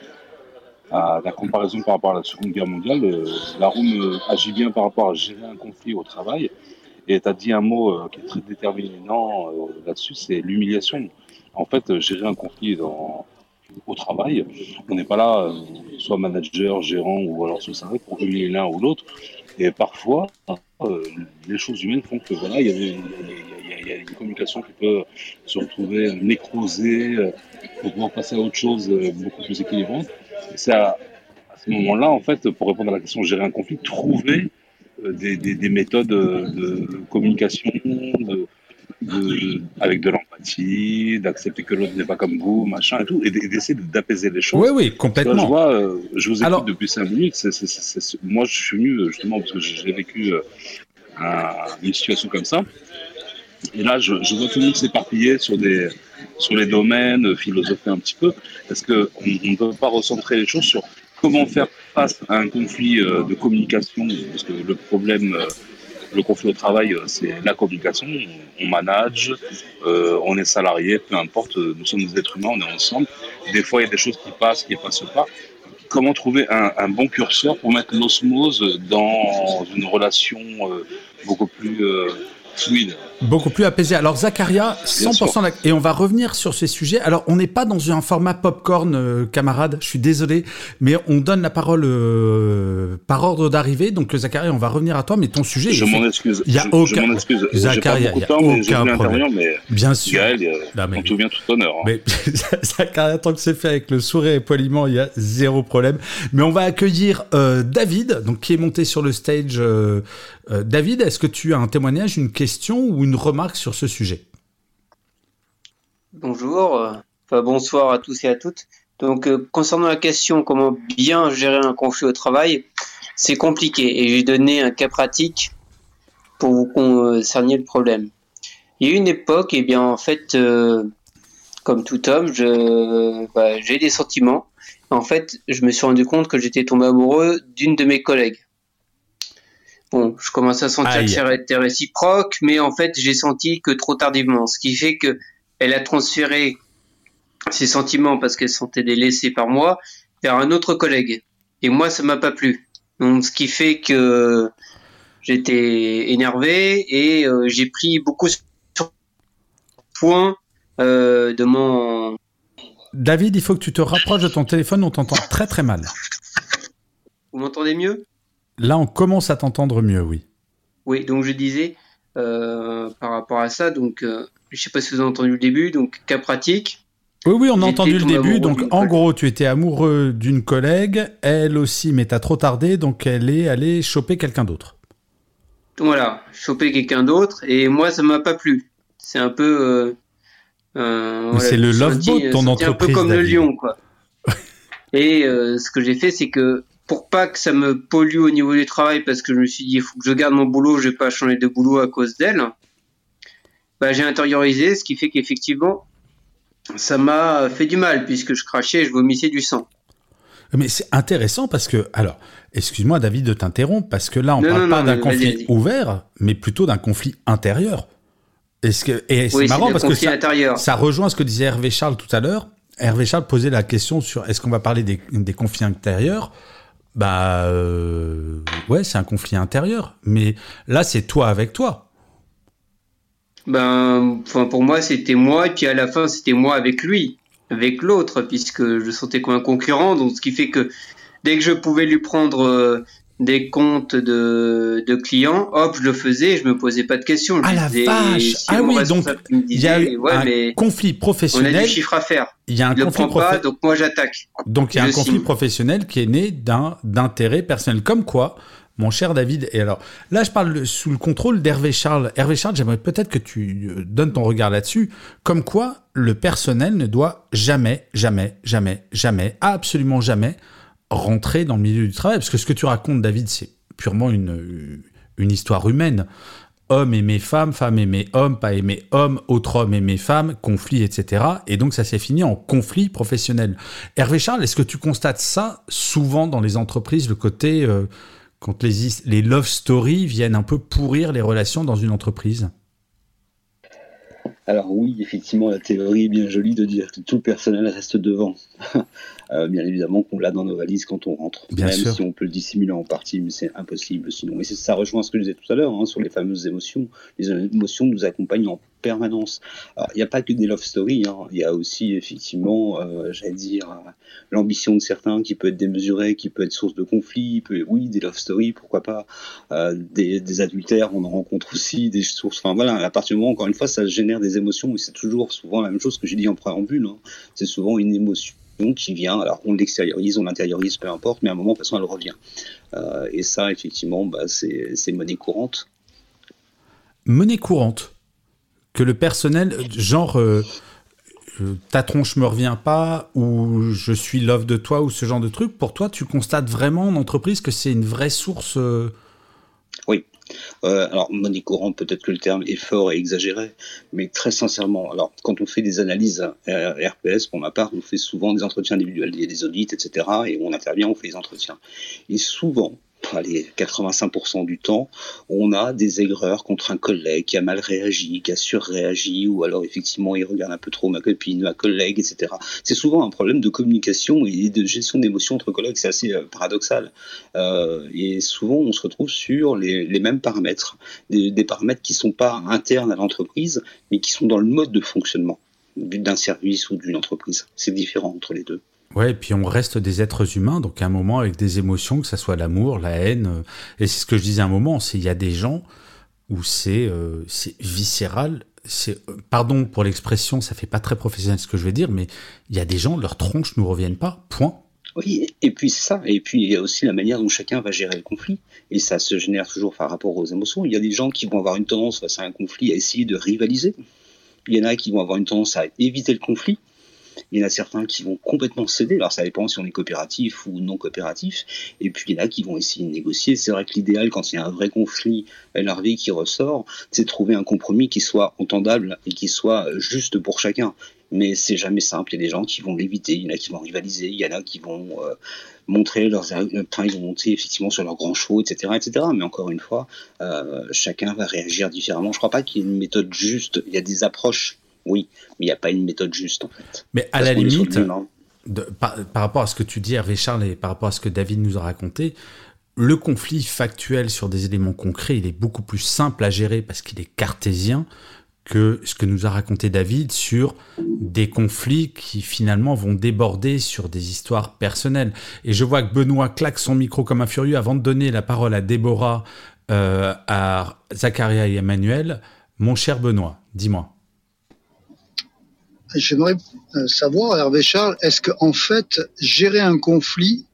à ta comparaison par rapport à la Seconde Guerre mondiale. Euh, la roue euh, agit bien par rapport à gérer un conflit au travail. Et tu as dit un mot euh, qui est très déterminant euh, là-dessus, c'est l'humiliation. En fait, euh, gérer un conflit dans, au travail, on n'est pas là, euh, soit manager, gérant ou alors sous salarié, pour humilier l'un ou l'autre. Et parfois, euh, les choses humaines font que voilà, il y a des, il y a une communication qui peut se retrouver nécrosée euh, pour pouvoir passer à autre chose euh, beaucoup plus équilibrante. Et c'est à, à ce moment-là, en fait, pour répondre à la question de gérer un conflit, trouver euh, des, des, des méthodes de, de communication de, de, avec de l'empathie, d'accepter que l'autre n'est pas comme vous, machin et tout, et d'essayer d'apaiser les choses. Oui, oui, complètement. Là, je vois, euh, je vous écoute Alors... depuis cinq minutes. C'est, c'est, c'est, c'est, moi, je suis venu justement parce que j'ai vécu euh, un, une situation comme ça. Et là, je, je vois tout le monde s'éparpiller sur des, sur les domaines, philosopher un petit peu, parce que on, on ne peut pas recentrer les choses sur comment faire face à un conflit euh, de communication, parce que le problème, euh, le conflit au travail, euh, c'est la communication. On, on manage, euh, on est salarié, peu importe, nous sommes des êtres humains, on est ensemble. Des fois, il y a des choses qui passent, qui ne passent pas. Comment trouver un, un bon curseur pour mettre l'osmose dans une relation euh, beaucoup plus euh, fluide. Beaucoup plus apaisé. Alors Zakaria, cent pour cent et on va revenir sur ces sujets. Alors on n'est pas dans un format popcorn, euh, camarade, je suis désolé, mais on donne la parole euh, par ordre d'arrivée. Donc Zakaria, on va revenir à toi, mais ton sujet... Je m'en excuse. Il y a je, aucun... je m'en excuse. Zakaria, il n'y a temps, aucun problème. Mais bien sûr. Gaël, non, mais... tout vient tout honneur. Hein. Mais Zakaria, tant que c'est fait avec le sourire et poliment, il y a zéro problème. Mais on va accueillir euh, David, donc qui est monté sur le stage. Euh, euh, David, est-ce que tu as un témoignage, une question ou une remarque sur ce sujet ? Bonjour, euh, enfin bonsoir à tous et à toutes. Donc euh, concernant la question comment bien gérer un conflit au travail, c'est compliqué et j'ai donné un cas pratique pour vous concerner le problème. Il y a eu une époque, et eh bien en fait, euh, comme tout homme, je, bah, j'ai des sentiments. En fait, je me suis rendu compte que j'étais tombé amoureux d'une de mes collègues. Bon, je commençais à sentir Aïe. que c'était réciproque, mais en fait, j'ai senti que trop tardivement, ce qui fait que elle a transféré ses sentiments parce qu'elle se sentait délaissée par moi vers un autre collègue. Et moi, ça m'a pas plu. Donc, ce qui fait que j'étais énervé et euh, j'ai pris beaucoup sur point euh, de mon... David, il faut que tu te rapproches de ton téléphone, on t'entend très très mal. Vous m'entendez mieux ? Là, on commence à t'entendre mieux, oui. Oui, donc je disais, euh, par rapport à ça, donc... Euh, je ne sais pas si vous avez entendu le début, donc cas pratique. Oui, oui, on a entendu le début. Donc, en collègue. gros, tu étais amoureux d'une collègue, elle aussi, mais t'as trop tardé, donc elle est allée choper quelqu'un d'autre. Voilà, choper quelqu'un d'autre, et moi, ça m'a pas plu. C'est un peu... Euh, euh, voilà, c'est le loveboat de ton entreprise, un peu comme David. Le lion, quoi. Et euh, ce que j'ai fait, c'est que pour pas que ça me pollue au niveau du travail, parce que je me suis dit, il faut que je garde mon boulot, je vais pas changer de boulot à cause d'elle, bah, j'ai intériorisé, ce qui fait qu'effectivement, ça m'a fait du mal, puisque je crachais et je vomissais du sang. Mais c'est intéressant parce que, alors, excuse-moi David de t'interrompre, parce que là, on ne parle non, pas non, d'un mais conflit vas-y, vas-y. ouvert, mais plutôt d'un conflit intérieur. Est-ce que, et c'est oui, marrant c'est parce que ça, intérieur. ça rejoint ce que disait Hervé Charles tout à l'heure. Hervé Charles posait la question sur est-ce qu'on va parler des, des conflits intérieurs ? Bah, euh, ouais, c'est un conflit intérieur. Mais là, c'est toi avec toi. Ben, enfin, pour moi, c'était moi, et puis à la fin, c'était moi avec lui, avec l'autre, puisque je sentais comme un concurrent, donc ce qui fait que dès que je pouvais lui prendre euh, des comptes de, de clients, hop, je le faisais, je me posais pas de questions. Je ah la disais, vache si Ah oui, donc il y a eu ouais, un mais conflit professionnel. on a du chiffre à faire. Il y a un il conflit le prend profe... pas, donc moi j'attaque. Donc il y a je un conflit signe. professionnel qui est né d'un d'intérêt personnel, comme quoi. Mon cher David, et alors là je parle sous le contrôle d'Hervé Charles. Hervé Charles, j'aimerais peut-être que tu donnes ton regard là-dessus, comme quoi le personnel ne doit jamais, jamais, jamais, jamais, absolument jamais rentrer dans le milieu du travail. Parce que ce que tu racontes, David, c'est purement une, une histoire humaine. Homme aimer femme, femme aimer homme, pas aimer homme, autre homme aimer femme, conflit, et cetera. Et donc ça s'est fini en conflit professionnel. Hervé Charles, est-ce que tu constates ça souvent dans les entreprises, le côté... Euh, quand les, les love stories viennent un peu pourrir les relations dans une entreprise ? Alors oui, effectivement, la théorie est bien jolie de dire que tout le personnel reste devant. euh, bien évidemment qu'on l'a dans nos valises quand on rentre. Bien Même sûr. si on peut le dissimuler en partie, mais c'est impossible sinon. Mais c'est, ça rejoint ce que je disais tout à l'heure, hein, sur les fameuses émotions. Les émotions nous accompagnent en permanence. Alors, il n'y a pas que des love stories, hein. Il y a aussi effectivement, euh, j'allais dire, euh, l'ambition de certains qui peut être démesurée, qui peut être source de conflits. Peut, oui, des love stories, pourquoi pas. Euh, des, des adultères, on en rencontre aussi, des sources. Enfin voilà, à partir du moment, encore une fois, ça génère des émotions et c'est toujours souvent la même chose que j'ai dit en préambule. Hein. C'est souvent une émotion qui vient, alors on l'extériorise, on l'intériorise, peu importe, mais à un moment, de toute façon, elle revient. Euh, et ça, effectivement, bah, c'est, c'est monnaie courante. Monnaie courante que le personnel, genre, euh, ta tronche me revient pas, ou je suis love de toi, ou ce genre de truc, pour toi, tu constates vraiment en entreprise que c'est une vraie source euh... Oui. Euh, alors, monnaie courante, peut-être que le terme est fort et exagéré, mais très sincèrement, alors, quand on fait des analyses euh, R P S, pour ma part, on fait souvent des entretiens individuels, il y a des audits, et cetera, et on intervient, on fait des entretiens. Et souvent, allez, quatre-vingt-cinq pour cent du temps, on a des aigreurs contre un collègue qui a mal réagi, qui a surréagi, ou alors effectivement il regarde un peu trop ma copine, ma collègue, et cetera. C'est souvent un problème de communication et de gestion d'émotions entre collègues, c'est assez euh, paradoxal. Euh, et souvent on se retrouve sur les, les mêmes paramètres, des, des paramètres qui ne sont pas internes à l'entreprise, mais qui sont dans le mode de fonctionnement d'un service ou d'une entreprise. C'est différent entre les deux. Ouais, et puis on reste des êtres humains, donc à un moment avec des émotions, que ça soit l'amour, la haine, euh, et c'est ce que je disais à un moment, c'est il y a des gens où c'est euh, c'est viscéral, c'est euh, pardon pour l'expression, ça fait pas très professionnel ce que je vais dire, mais il y a des gens, leurs tronches nous reviennent pas, point. Oui, et puis c'est ça, et puis il y a aussi la manière dont chacun va gérer le conflit, et ça se génère toujours par rapport aux émotions. Il y a des gens qui vont avoir une tendance face à un conflit à essayer de rivaliser. Il y en a qui vont avoir une tendance à éviter le conflit. Il y en a certains qui vont complètement céder. Alors ça dépend si on est coopératif ou non coopératif. Et puis il y en a qui vont essayer de négocier. C'est vrai que l'idéal, quand il y a un vrai conflit énervé qui ressort, c'est de trouver un compromis qui soit entendable et qui soit juste pour chacun. Mais c'est jamais simple. Il y a des gens qui vont l'éviter. Il y en a qui vont rivaliser. Il y en a qui vont euh, montrer leurs, enfin, ils vont monter effectivement sur leurs grands chevaux, et cetera, et cetera. Mais encore une fois, euh, chacun va réagir différemment. Je crois pas qu'il y ait une méthode juste. Il y a des approches. Oui, mais il n'y a pas une méthode juste, en fait. Mais à Parce la limite, de, par, par rapport à ce que tu dis, Hervé Charles, et par rapport à ce que David nous a raconté, le conflit factuel sur des éléments concrets, il est beaucoup plus simple à gérer parce qu'il est cartésien que ce que nous a raconté David sur des conflits qui finalement vont déborder sur des histoires personnelles. Et je vois que Benoît claque son micro comme un furieux. Avant de donner la parole à Déborah, euh, à Zacharia et Emmanuel, mon cher Benoît, dis-moi. J'aimerais savoir, Hervé Charles, est-ce qu'en fait, gérer un conflit,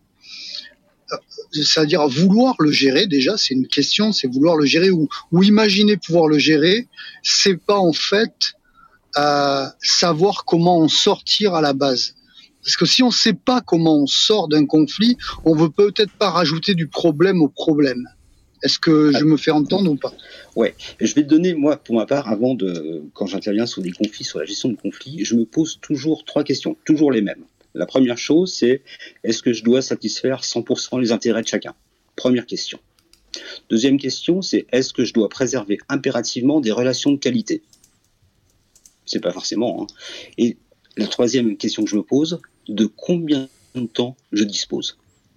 c'est-à-dire vouloir le gérer, déjà, c'est une question, c'est vouloir le gérer ou, ou imaginer pouvoir le gérer, c'est pas en fait euh, savoir comment en sortir à la base. Parce que si on ne sait pas comment on sort d'un conflit, on ne veut peut-être pas rajouter du problème au problème. Est-ce que je me fais entendre ou pas ? Ouais, je vais te donner, moi, pour ma part, avant de, quand j'interviens sur des conflits, sur la gestion de conflits, je me pose toujours trois questions, toujours les mêmes. La première chose, c'est est-ce que je dois satisfaire cent pour cent les intérêts de chacun ? Première question. Deuxième question, c'est est-ce que je dois préserver impérativement des relations de qualité ? C'est pas forcément. Hein. Et la troisième question que je me pose, de combien de temps je dispose ?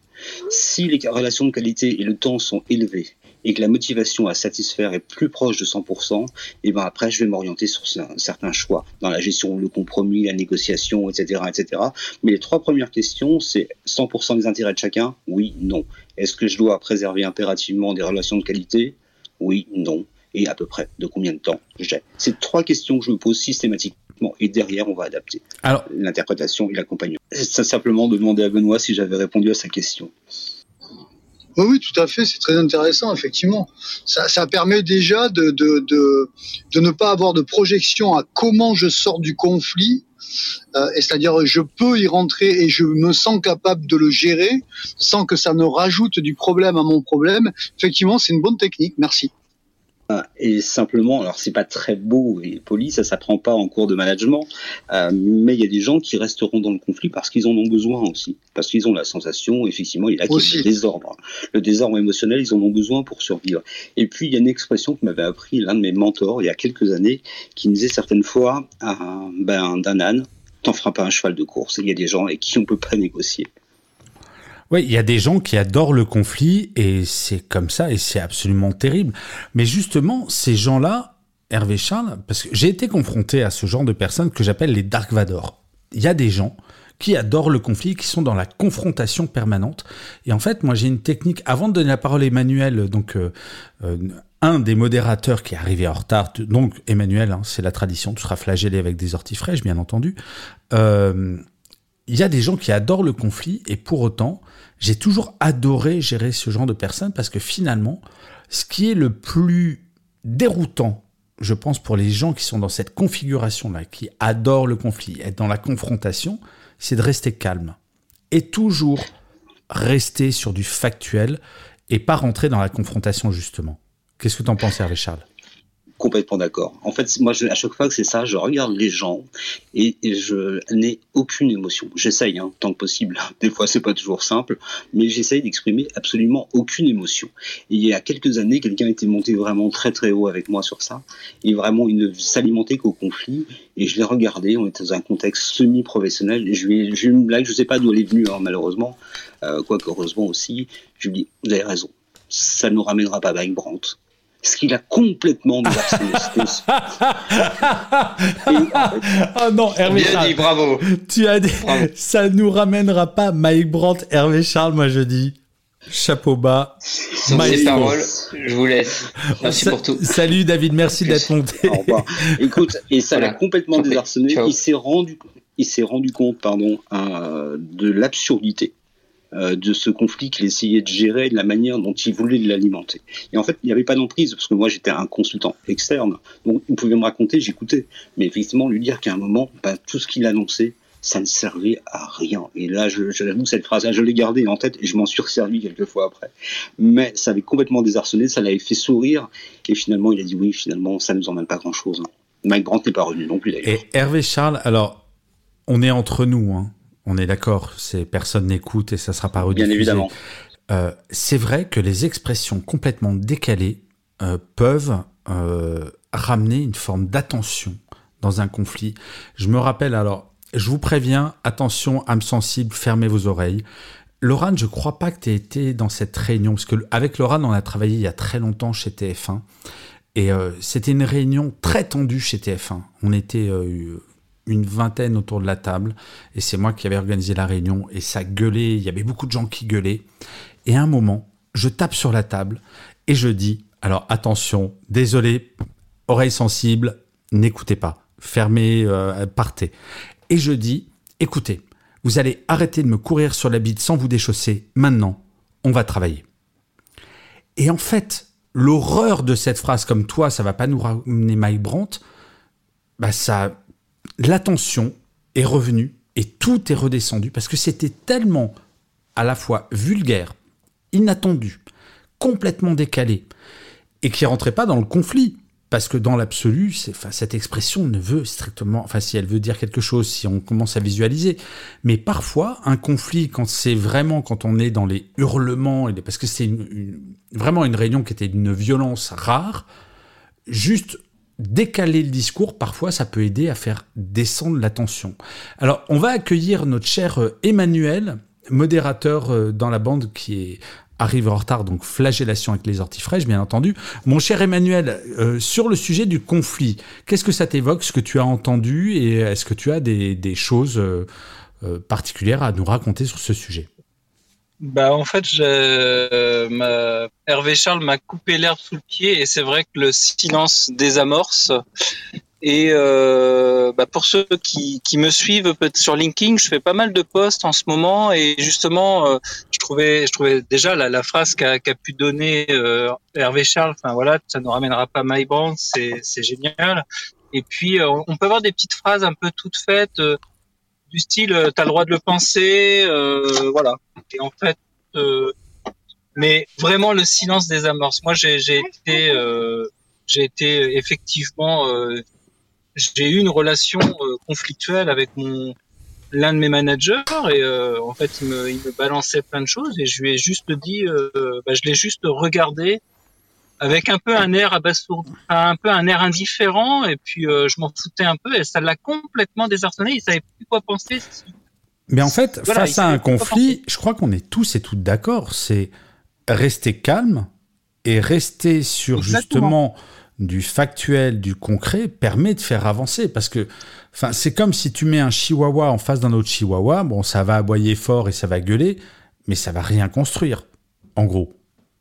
Si les relations de qualité et le temps sont élevés et que la motivation à satisfaire est plus proche de cent pour cent, et ben après je vais m'orienter sur certains choix dans la gestion, le compromis, la négociation, et cetera, et cetera. Mais les trois premières questions, c'est cent pour cent des intérêts de chacun ? Oui, non. Est-ce que je dois préserver impérativement des relations de qualité ? Oui, non. Et à peu près de combien de temps j'ai ? C'est trois questions que je me pose systématiquement. Et derrière, on va adapter Alors, l'interprétation et l'accompagnement. C'est simplement de demander à Benoît si j'avais répondu à sa question. Oui, oui, tout à fait. C'est très intéressant, effectivement. Ça, ça permet déjà de, de, de, de ne pas avoir de projection à comment je sors du conflit. Euh, et c'est-à-dire, je peux y rentrer et je me sens capable de le gérer sans que ça ne rajoute du problème à mon problème. Effectivement, c'est une bonne technique. Merci. Et simplement, alors c'est pas très beau et poli, ça s'apprend pas en cours de management, euh, mais il y a des gens qui resteront dans le conflit parce qu'ils en ont besoin aussi, parce qu'ils ont la sensation, effectivement, il y a qu'il y a le désordre, le désordre émotionnel, ils en ont besoin pour survivre. Et puis il y a une expression que m'avait appris l'un de mes mentors il y a quelques années, qui me disait certaines fois, ah, ben d'un âne, t'en feras pas un cheval de course. Il y a des gens avec qui on peut pas négocier. Oui, il y a des gens qui adorent le conflit et c'est comme ça et c'est absolument terrible. Mais justement, ces gens-là, Hervé Charles, parce que j'ai été confronté à ce genre de personnes que j'appelle les Dark Vador. Il y a des gens qui adorent le conflit, qui sont dans la confrontation permanente. Et en fait, moi j'ai une technique, avant de donner la parole à Emmanuel, donc euh, euh, un des modérateurs qui est arrivé en retard, donc Emmanuel, hein, c'est la tradition, tu seras flagellé avec des orties fraîches, bien entendu. Euh, il y a des gens qui adorent le conflit et pour autant, j'ai toujours adoré gérer ce genre de personnes parce que finalement, ce qui est le plus déroutant, je pense, pour les gens qui sont dans cette configuration-là, qui adorent le conflit, être dans la confrontation, c'est de rester calme et toujours rester sur du factuel et pas rentrer dans la confrontation, justement. Qu'est-ce que tu en penses, Hervé Charles ? Complètement d'accord. En fait, moi, je, à chaque fois que c'est ça, je regarde les gens et, et je n'ai aucune émotion. J'essaye, hein, tant que possible. Des fois, c'est pas toujours simple, mais j'essaye d'exprimer absolument aucune émotion. Et il y a quelques années, quelqu'un était monté vraiment très très haut avec moi sur ça, et vraiment, il ne s'alimentait qu'au conflit. Et je l'ai regardé, on était dans un contexte semi-professionnel. Et je lui ai, j'ai eu une blague, je sais pas d'où elle est venue, hein, malheureusement, euh, quoique heureusement aussi. Je lui ai dit, vous avez raison, ça ne nous ramènera pas Mike Brandt. Ce qu'il a complètement désarçonné. Ah oh non, Hervé Bien Charles. dit, bravo. Tu as dit, bravo. Ça nous ramènera pas Mike Brandt, Hervé Charles, moi je dis. Chapeau bas. Sur ces paroles, je vous laisse. Merci Sa- pour tout. Salut David, merci d'être monté. Au revoir. Écoute, et ça Voilà. l'a complètement Ciao. désarçonné. Ciao. Il s'est rendu, il s'est rendu compte, pardon, euh, de l'absurdité euh, de ce conflit qu'il essayait de gérer, de la manière dont il voulait l'alimenter. Et en fait, il n'y avait pas d'emprise, parce que moi j'étais un consultant externe, donc il pouvait me raconter, j'écoutais, mais effectivement lui dire qu'à un moment, bah, tout ce qu'il annonçait, ça ne servait à rien. Et là, je, j'avoue, cette phrase-là, je l'ai gardée en tête et je m'en suis resservi quelques fois après. Mais ça avait complètement désarçonné, ça l'avait fait sourire. Et finalement, il a dit oui, finalement, ça ne nous emmène pas grand-chose. Hein. Mike Brandt n'est pas revenu non plus, d'ailleurs. Et Hervé Charles, alors, on est entre nous, hein. On est d'accord, c'est, personne n'écoute et ça ne sera pas rediffusé. Bien évidemment. Euh, c'est vrai que les expressions complètement décalées euh, peuvent euh, ramener une forme d'attention dans un conflit. Je me rappelle alors... Je vous préviens, attention, âme sensible, fermez vos oreilles. Laurent, je ne crois pas que tu aies été dans cette réunion, parce qu'avec Laurent, on a travaillé il y a très longtemps chez T F un, et euh, c'était une réunion très tendue chez T F un. On était euh, une vingtaine autour de la table, et c'est moi qui avais organisé la réunion, et ça gueulait, il y avait beaucoup de gens qui gueulaient. Et à un moment, je tape sur la table, et je dis, alors attention, désolé, oreilles sensibles, n'écoutez pas, fermez, euh, partez. Et je dis, écoutez, vous allez arrêter de me courir sur la bite sans vous déchausser. Maintenant, on va travailler. Et en fait, l'horreur de cette phrase, comme toi, ça va pas nous ramener Mike Brandt, bah ça, l'attention est revenue et tout est redescendu parce que c'était tellement à la fois vulgaire, inattendu, complètement décalé et qui rentrait pas dans le conflit. Parce que dans l'absolu, c'est, enfin, cette expression ne veut strictement... Enfin, si elle veut dire quelque chose, si on commence à visualiser. Mais parfois, un conflit, quand c'est vraiment... Quand on est dans les hurlements... Parce que c'est une, une, vraiment une réunion qui était d'une violence rare, juste décaler le discours, parfois, ça peut aider à faire descendre la tension. Alors, on va accueillir notre cher Emmanuel, modérateur dans la bande qui est... arrive en retard, donc flagellation avec les orties fraîches, bien entendu. Mon cher Emmanuel, euh, sur le sujet du conflit, qu'est-ce que ça t'évoque, ce que tu as entendu, et est-ce que tu as des, des choses euh, euh, particulières à nous raconter sur ce sujet ? Bah, en fait, j'ai, ma, Hervé Charles m'a coupé l'herbe sous le pied, et c'est vrai que le silence désamorce. Et euh, bah pour ceux qui, qui me suivent peut-être sur LinkedIn, je fais pas mal de posts en ce moment et justement, euh, je trouvais, je trouvais déjà la, la phrase qu'a, qu'a pu donner euh, Hervé Charles. Enfin voilà, ça nous ramènera pas Mike Brandt, c'est, c'est génial. Et puis euh, on peut avoir des petites phrases un peu toutes faites euh, du style euh, "t'as le droit de le penser", euh, voilà. Et en fait, euh, mais vraiment le silence désamorce. Moi, j'ai, j'ai été, euh, j'ai été effectivement euh, j'ai eu une relation euh, conflictuelle avec mon l'un de mes managers et euh, en fait il me il me balançait plein de choses et je lui ai juste dit euh, bah, je l'ai juste regardé avec un peu un air abasourdi, un peu un air indifférent et puis euh, je m'en foutais un peu et ça l'a complètement désarçonné, il savait plus quoi penser. Si... Mais en fait, voilà, face à un conflit, je crois qu'on est tous et toutes d'accord, c'est rester calme et rester sur Exactement. justement du factuel, du concret, permet de faire avancer. Parce que enfin, c'est comme si tu mets un chihuahua en face d'un autre chihuahua, bon, ça va aboyer fort et ça va gueuler, mais ça va rien construire, en gros.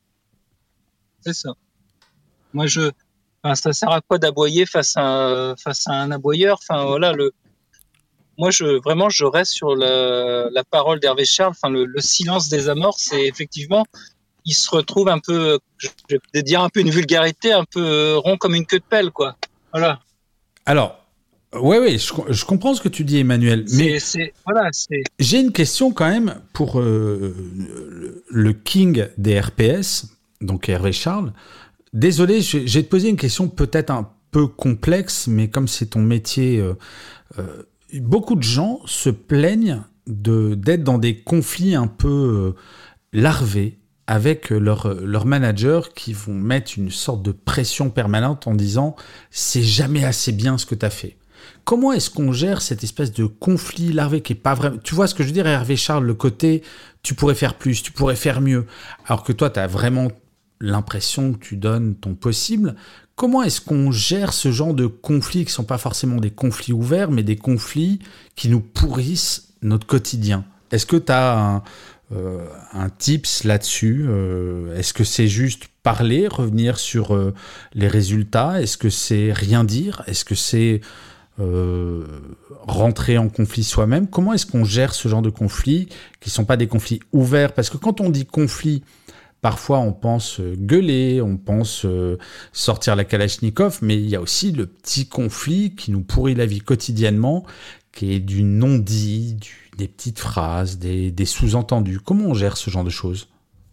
C'est ça. Moi, je... Enfin, ça sert à quoi d'aboyer face à, face à un aboyeur ? Enfin, voilà, le... Moi, je, vraiment, je reste sur la, la parole d'Hervé Charles, enfin, le, le silence désamorce, et effectivement... il se retrouve un peu, je vais dire un peu une vulgarité, un peu rond comme une queue de pelle, quoi. Voilà. Alors, ouais, ouais, je, je comprends ce que tu dis, Emmanuel, mais c'est, c'est, voilà, c'est... j'ai une question quand même pour euh, le, le king des R P S, donc Hervé Charles. Désolé, je, je vais te poser une question peut-être un peu complexe, mais comme c'est ton métier, euh, euh, beaucoup de gens se plaignent de, d'être dans des conflits un peu euh, larvés, avec leurs leur managers qui vont mettre une sorte de pression permanente en disant « c'est jamais assez bien ce que tu as fait ». Comment est-ce qu'on gère cette espèce de conflit larvé qui est pas vraiment... Tu vois ce que je veux dire, Hervé Charles, le côté « tu pourrais faire plus, tu pourrais faire mieux », alors que toi, tu as vraiment l'impression que tu donnes ton possible. Comment est-ce qu'on gère ce genre de conflits qui ne sont pas forcément des conflits ouverts, mais des conflits qui nous pourrissent notre quotidien ? Est-ce que tu as un... Euh, un tips là-dessus, euh, est-ce que c'est juste parler, revenir sur euh, les résultats, est-ce que c'est rien dire, est-ce que c'est euh, rentrer en conflit soi-même. Comment est-ce qu'on gère ce genre de conflits qui ne sont pas des conflits ouverts? Parce que quand on dit conflit, parfois on pense gueuler, on pense euh, sortir la Kalachnikov, mais il y a aussi le petit conflit qui nous pourrit la vie quotidiennement, qui est du non-dit, du, des petites phrases, des, des sous-entendus. Comment on gère ce genre de choses?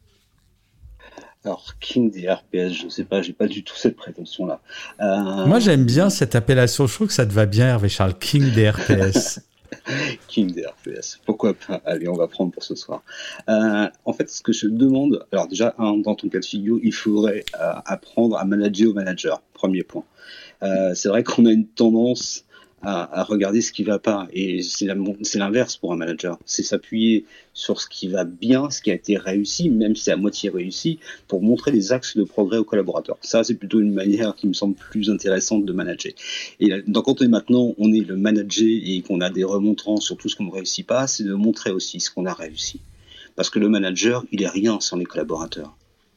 Alors, King des R P S, je sais pas, j'ai pas du tout cette prétention-là. Euh... Moi, j'aime bien cette appellation. Je trouve que ça te va bien, Hervé Charles. King des R P S. King des R P S. Pourquoi pas? Allez, on va prendre pour ce soir. Euh, en fait, ce que je demande, alors déjà, un, dans ton cas de figure, il faudrait euh, apprendre à manager au manager. Premier point. Euh, c'est vrai qu'on a une tendance à, à regarder ce qui va pas, et c'est, la, c'est l'inverse pour un manager. C'est s'appuyer sur ce qui va bien, ce qui a été réussi, même si c'est à moitié réussi, pour montrer des axes de progrès aux collaborateurs. Ça, c'est plutôt une manière qui me semble plus intéressante de manager. Et donc, quand on est maintenant, on est le manager et qu'on a des remontrances sur tout ce qu'on ne réussit pas, c'est de montrer aussi ce qu'on a réussi. Parce que le manager, il est rien sans les collaborateurs.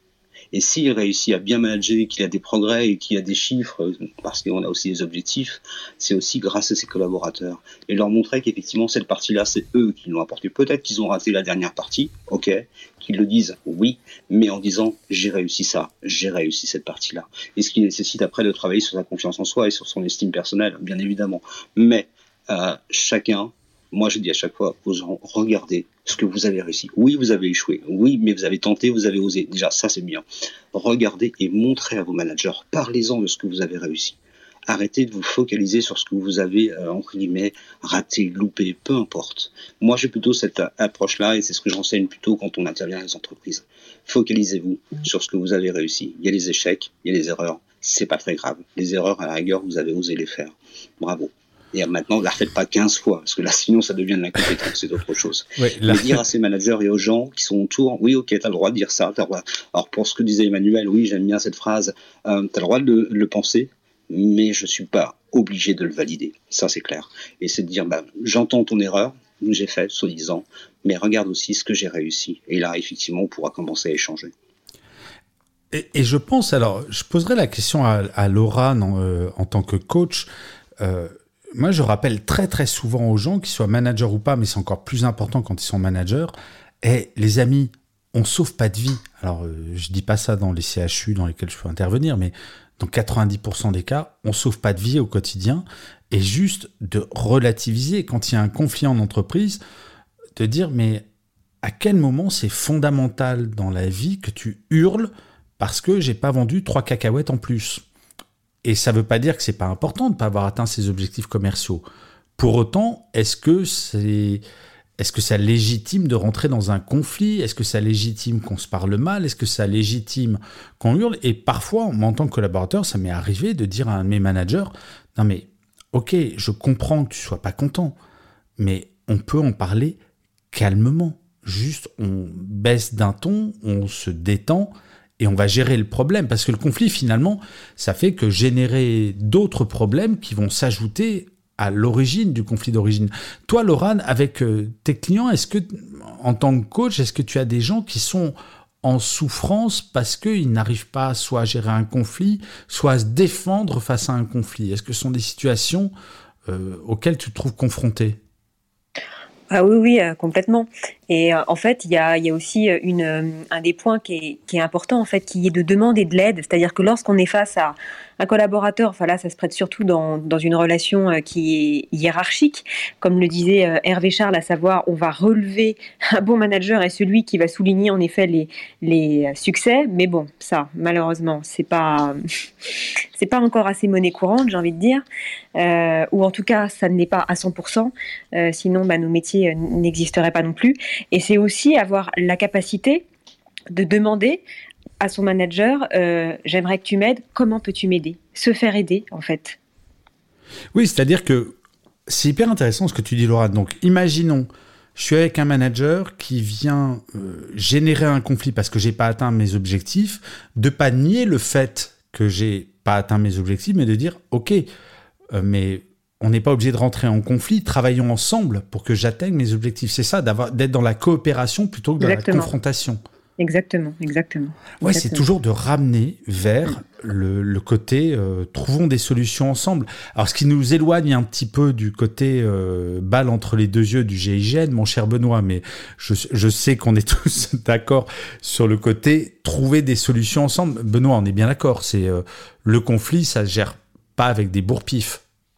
Et s'il réussit à bien manager, qu'il a des progrès et qu'il a des chiffres, parce qu'on a aussi des objectifs, c'est aussi grâce à ses collaborateurs. Et leur montrer qu'effectivement, cette partie-là, c'est eux qui l'ont apporté. Peut-être qu'ils ont raté la dernière partie, ok, qu'ils le disent, oui, mais en disant, j'ai réussi ça, j'ai réussi cette partie-là. Et ce qui nécessite après de travailler sur sa confiance en soi et sur son estime personnelle, bien évidemment. Mais euh, chacun... Moi, je dis à chaque fois aux gens, regardez ce que vous avez réussi. Oui, vous avez échoué. Oui, mais vous avez tenté, vous avez osé. Déjà, ça, c'est bien. Regardez et montrez à vos managers. Parlez-en de ce que vous avez réussi. Arrêtez de vous focaliser sur ce que vous avez, euh, entre guillemets, raté, loupé, peu importe. Moi, j'ai plutôt cette approche-là et c'est ce que j'enseigne plutôt quand on intervient dans les entreprises. Focalisez-vous sur ce que vous avez réussi. Il y a les échecs, il y a les erreurs. C'est pas très grave. Les erreurs, à la rigueur, vous avez osé les faire. Bravo. Et maintenant, ne la refaites pas quinze fois, parce que là, sinon, ça devient de l'incompétence, c'est autre chose. Oui, là... Mais dire à ces managers et aux gens qui sont autour, oui, ok, t'as le droit de dire ça, t'as le droit. Alors, pour ce que disait Emmanuel, oui, j'aime bien cette phrase, euh, t'as le droit de, de le penser, mais je suis pas obligé de le valider. Ça, c'est clair. Et c'est de dire, bah, j'entends ton erreur, j'ai fait, soi-disant, mais regarde aussi ce que j'ai réussi. Et là, effectivement, on pourra commencer à échanger. Et, et je pense, alors, je poserai la question à, à Laura en, euh, en tant que coach. Euh, Moi, je rappelle très, très souvent aux gens, qu'ils soient managers ou pas, mais c'est encore plus important quand ils sont managers, et les amis, on ne sauve pas de vie. Alors, euh, je ne dis pas ça dans les C H U dans lesquels je peux intervenir, mais dans quatre-vingt-dix pour cent des cas, on ne sauve pas de vie au quotidien, et juste de relativiser quand il y a un conflit en entreprise, de dire, mais à quel moment c'est fondamental dans la vie que tu hurles parce que je n'ai pas vendu trois cacahuètes en plus ? Et ça ne veut pas dire que ce n'est pas important de ne pas avoir atteint ses objectifs commerciaux. Pour autant, est-ce que, c'est, est-ce que ça légitime de rentrer dans un conflit ? Est-ce que ça légitime qu'on se parle mal ? Est-ce que ça légitime qu'on hurle ? Et parfois, moi, en tant que collaborateur, ça m'est arrivé de dire à un de mes managers, « Non mais, ok, je comprends que tu ne sois pas content, mais on peut en parler calmement. Juste, on baisse d'un ton, on se détend, et on va gérer le problème, parce que le conflit, finalement, ça fait que générer d'autres problèmes qui vont s'ajouter à l'origine du conflit d'origine. Toi, Laurent, avec tes clients, est-ce que, en tant que coach, est-ce que tu as des gens qui sont en souffrance parce qu'ils n'arrivent pas soit à gérer un conflit, soit à se défendre face à un conflit ? Est-ce que ce sont des situations euh, auxquelles tu te trouves confronté ? Ah oui, oui, euh, complètement. Et euh, en fait, il y a, y a aussi une, euh, un des points qui est, qui est important, en fait, qui est de demander de l'aide. C'est-à-dire que lorsqu'on est face à un collaborateur, enfin là, ça se prête surtout dans, dans une relation euh, qui est hiérarchique, comme le disait euh, Hervé Charles, à savoir, on va relever un bon manager est celui qui va souligner en effet les, les succès. Mais bon, ça, malheureusement, c'est pas, c'est pas encore assez monnaie courante, j'ai envie de dire, euh, ou en tout cas, ça ne l'est pas à cent pour cent. Euh, sinon, bah, nos métiers euh, n'existeraient pas non plus. Et c'est aussi avoir la capacité de demander à son manager, euh, j'aimerais que tu m'aides, comment peux-tu m'aider ? Se faire aider, en fait. Oui, c'est-à-dire que c'est hyper intéressant ce que tu dis, Laura. Donc, imaginons, je suis avec un manager qui vient euh, générer un conflit parce que j'ai pas atteint mes objectifs, de pas nier le fait que j'ai pas atteint mes objectifs, mais de dire, ok, euh, mais on n'est pas obligé de rentrer en conflit, travaillons ensemble pour que j'atteigne mes objectifs. C'est ça, d'avoir, d'être dans la coopération plutôt que dans Exactement. La confrontation. Exactement, exactement. Ouais, exactement. c'est toujours de ramener vers le, le côté euh, trouvons des solutions ensemble. Alors, ce qui nous éloigne un petit peu du côté euh, balle entre les deux yeux du G I G N, mon cher Benoît, mais je, je sais qu'on est tous d'accord sur le côté trouver des solutions ensemble. Benoît, on est bien d'accord, c'est euh, le conflit, ça se gère pas avec des bourre-pifs.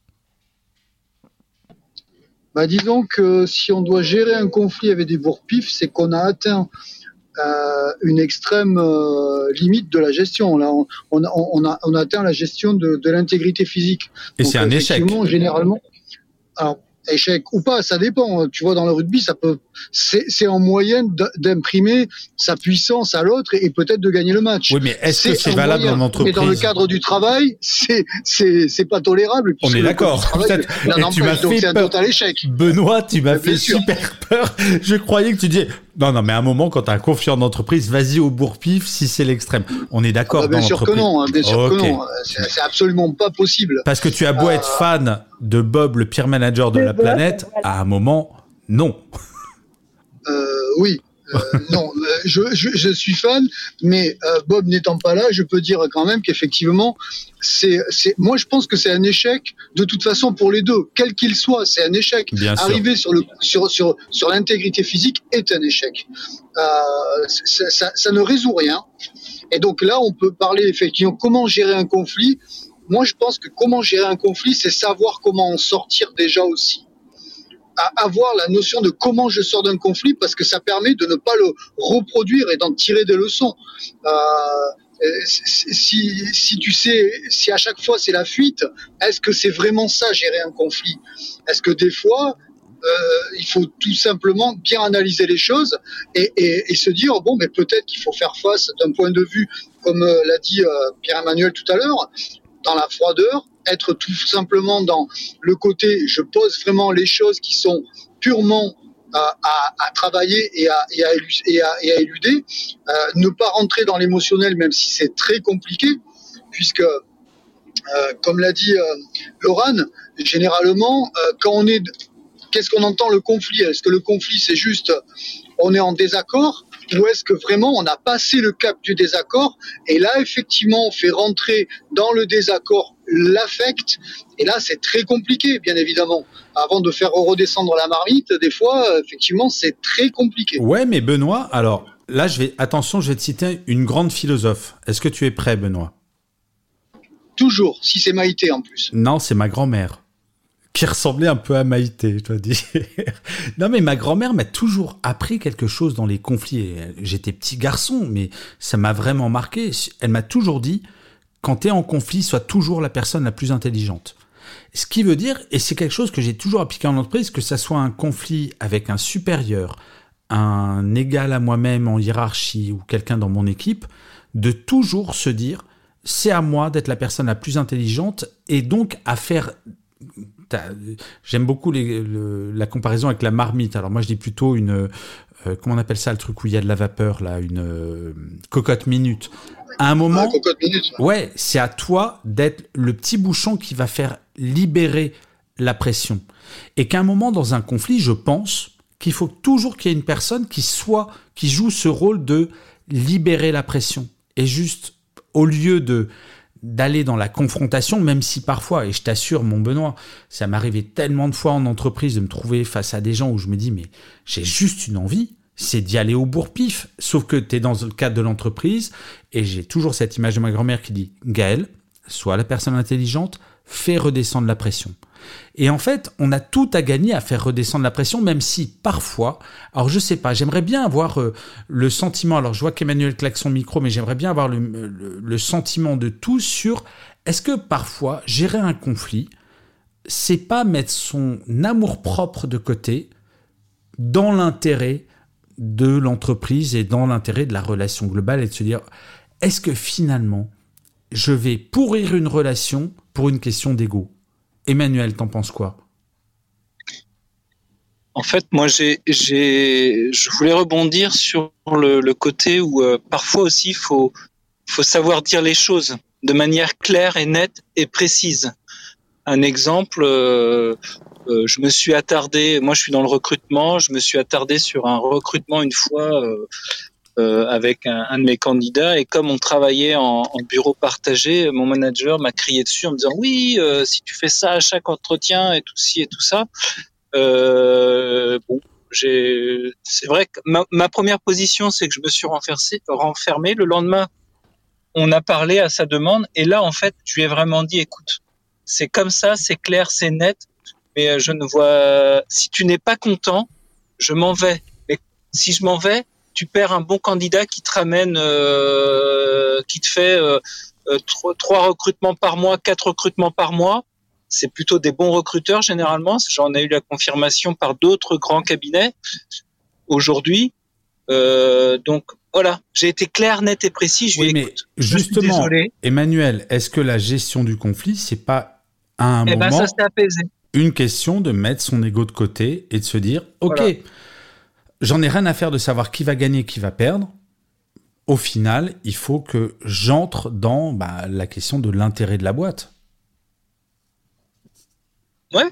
Bah, disons que si on doit gérer un conflit avec des bourre-pifs, c'est qu'on a atteint Euh, une extrême euh, limite de la gestion. Là, on, on, on, a, on a atteint la gestion de, de l'intégrité physique. Et donc, c'est un échec. Généralement, alors, échec ou pas, ça dépend. Tu vois, dans le rugby, ça peut, c'est, c'est en moyenne d'imprimer sa puissance à l'autre et, et peut-être de gagner le match. Oui, mais est-ce c'est que c'est valable moyen. en entreprise? Mais dans le cadre du travail, c'est, c'est, c'est pas tolérable. On est d'accord. Travail, et tu m'as donc fait c'est un peur. total échec. Benoît, tu m'as Mais fait bien sûr. super peur. Je croyais que tu disais, non, non, mais à un moment, quand tu as un conflit en entreprise, vas-y au bourre-pif si c'est l'extrême. On est d'accord. Ah bah, bien dans sûr que l'entreprise. non, hein, bien sûr Ok. que non. C'est, c'est absolument pas possible. Parce que tu as beau Euh, être fan de Bob, le pire manager de De la Bob, planète, voilà. à un moment, non. Euh, oui. Euh, non, euh, je, je, je suis fan, mais euh, Bob n'étant pas là, je peux dire quand même qu'effectivement, c'est, c'est, moi je pense que c'est un échec de toute façon pour les deux, quel qu'il soit, c'est un échec. Bien sûr. Arriver sur le sur sur sur l'intégrité physique est un échec. Euh, ça, ça, ça ne résout rien. Et donc là, on peut parler effectivement comment gérer un conflit. Moi, je pense que comment gérer un conflit, c'est savoir comment en sortir déjà aussi. À avoir la notion de comment je sors d'un conflit parce que ça permet de ne pas le reproduire et d'en tirer des leçons. Euh, si, si tu sais, si à chaque fois c'est la fuite, est-ce que c'est vraiment ça gérer un conflit? Est-ce que des fois euh, il faut tout simplement bien analyser les choses et, et, et se dire bon, mais peut-être qu'il faut faire face d'un point de vue, comme euh, l'a dit euh, Pierre-Emmanuel tout à l'heure, dans la froideur, être tout simplement dans le côté je pose vraiment les choses qui sont purement à, à, à travailler et à, et à, et à, et à éluder, euh, ne pas rentrer dans l'émotionnel même si c'est très compliqué, puisque euh, comme l'a dit euh, Laurent, généralement euh, quand on est, qu'est-ce qu'on entend le conflit? Est-ce que le conflit c'est juste on est en désaccord? Ou est-ce que vraiment on a passé le cap du désaccord et là effectivement on fait rentrer dans le désaccord l'affect et là c'est très compliqué bien évidemment. Avant de faire redescendre la marmite, des fois effectivement c'est très compliqué. Ouais, mais Benoît, alors là je vais, attention, je vais te citer une grande philosophe. Est-ce que tu es prêt, Benoît? Toujours, si c'est Maïté en plus. Non, c'est ma grand-mère. Qui ressemblait un peu à Maïté, je dois dire. Non, mais ma grand-mère m'a toujours appris quelque chose dans les conflits. J'étais petit garçon, mais ça m'a vraiment marqué. Elle m'a toujours dit, quand tu es en conflit, sois toujours la personne la plus intelligente. Ce qui veut dire, et c'est quelque chose que j'ai toujours appliqué en entreprise, que ça soit un conflit avec un supérieur, un égal à moi-même en hiérarchie ou quelqu'un dans mon équipe, de toujours se dire, c'est à moi d'être la personne la plus intelligente et donc à faire... J'aime beaucoup les, le, la comparaison avec la marmite. Alors moi je dis plutôt une, euh, comment on appelle ça le truc où il y a de la vapeur là, une euh, cocotte minute. À un moment, ah, cocotte minute. Ouais, c'est à toi d'être le petit bouchon qui va faire libérer la pression. Et qu'à un moment dans un conflit, je pense qu'il faut toujours qu'il y ait une personne qui soit, qui joue ce rôle de libérer la pression. Et juste au lieu de d'aller dans la confrontation, même si parfois, et je t'assure mon Benoît, ça m'arrivait tellement de fois en entreprise de me trouver face à des gens où je me dis mais j'ai juste une envie, c'est d'y aller au bourre-pif, sauf que tu es dans le cadre de l'entreprise et j'ai toujours cette image de ma grand-mère qui dit Gaël, sois la personne intelligente, fais redescendre la pression. Et en fait, on a tout à gagner à faire redescendre la pression, même si parfois, alors je sais pas, j'aimerais bien avoir euh, le sentiment, alors je vois qu'Emmanuel claque son micro, mais j'aimerais bien avoir le, le, le sentiment de tous sur, est-ce que parfois, gérer un conflit, c'est pas mettre son amour-propre de côté dans l'intérêt de l'entreprise et dans l'intérêt de la relation globale et de se dire, est-ce que finalement, je vais pourrir une relation pour une question d'ego? Emmanuel, t'en penses quoi? En fait, moi, j'ai, j'ai, je voulais rebondir sur le, le côté où euh, parfois aussi, il faut, faut savoir dire les choses de manière claire et nette et précise. Un exemple, euh, euh, je me suis attardé, moi je suis dans le recrutement, je me suis attardé sur un recrutement une fois, euh, euh, avec un, un de mes candidats, et comme on travaillait en, en bureau partagé, mon manager m'a crié dessus en me disant oui, euh, si tu fais ça à chaque entretien et tout ci et tout ça. Euh, bon, j'ai, c'est vrai que ma, ma première position, c'est que je me suis renfermé, renfermé. Le lendemain, on a parlé à sa demande, et là, en fait, je lui ai vraiment dit, écoute, c'est comme ça, c'est clair, c'est net, mais je ne vois, si tu n'es pas content, je m'en vais. Mais si je m'en vais, tu perds un bon candidat qui te ramène, euh, qui te fait euh, euh, trois, trois recrutements par mois, quatre recrutements par mois. C'est plutôt des bons recruteurs généralement. J'en ai eu la confirmation par d'autres grands cabinets aujourd'hui. Euh, donc voilà, j'ai été clair, net et précis. Je oui, lui mais écoute. justement, Emmanuel, est-ce que la gestion du conflit, c'est pas à un eh moment ben, ça s'est apaisé. Une question de mettre son ego de côté et de se dire, ok, voilà. J'en ai rien à faire de savoir qui va gagner, qui va perdre. Au final, il faut que j'entre dans bah, la question de l'intérêt de la boîte. Ouais.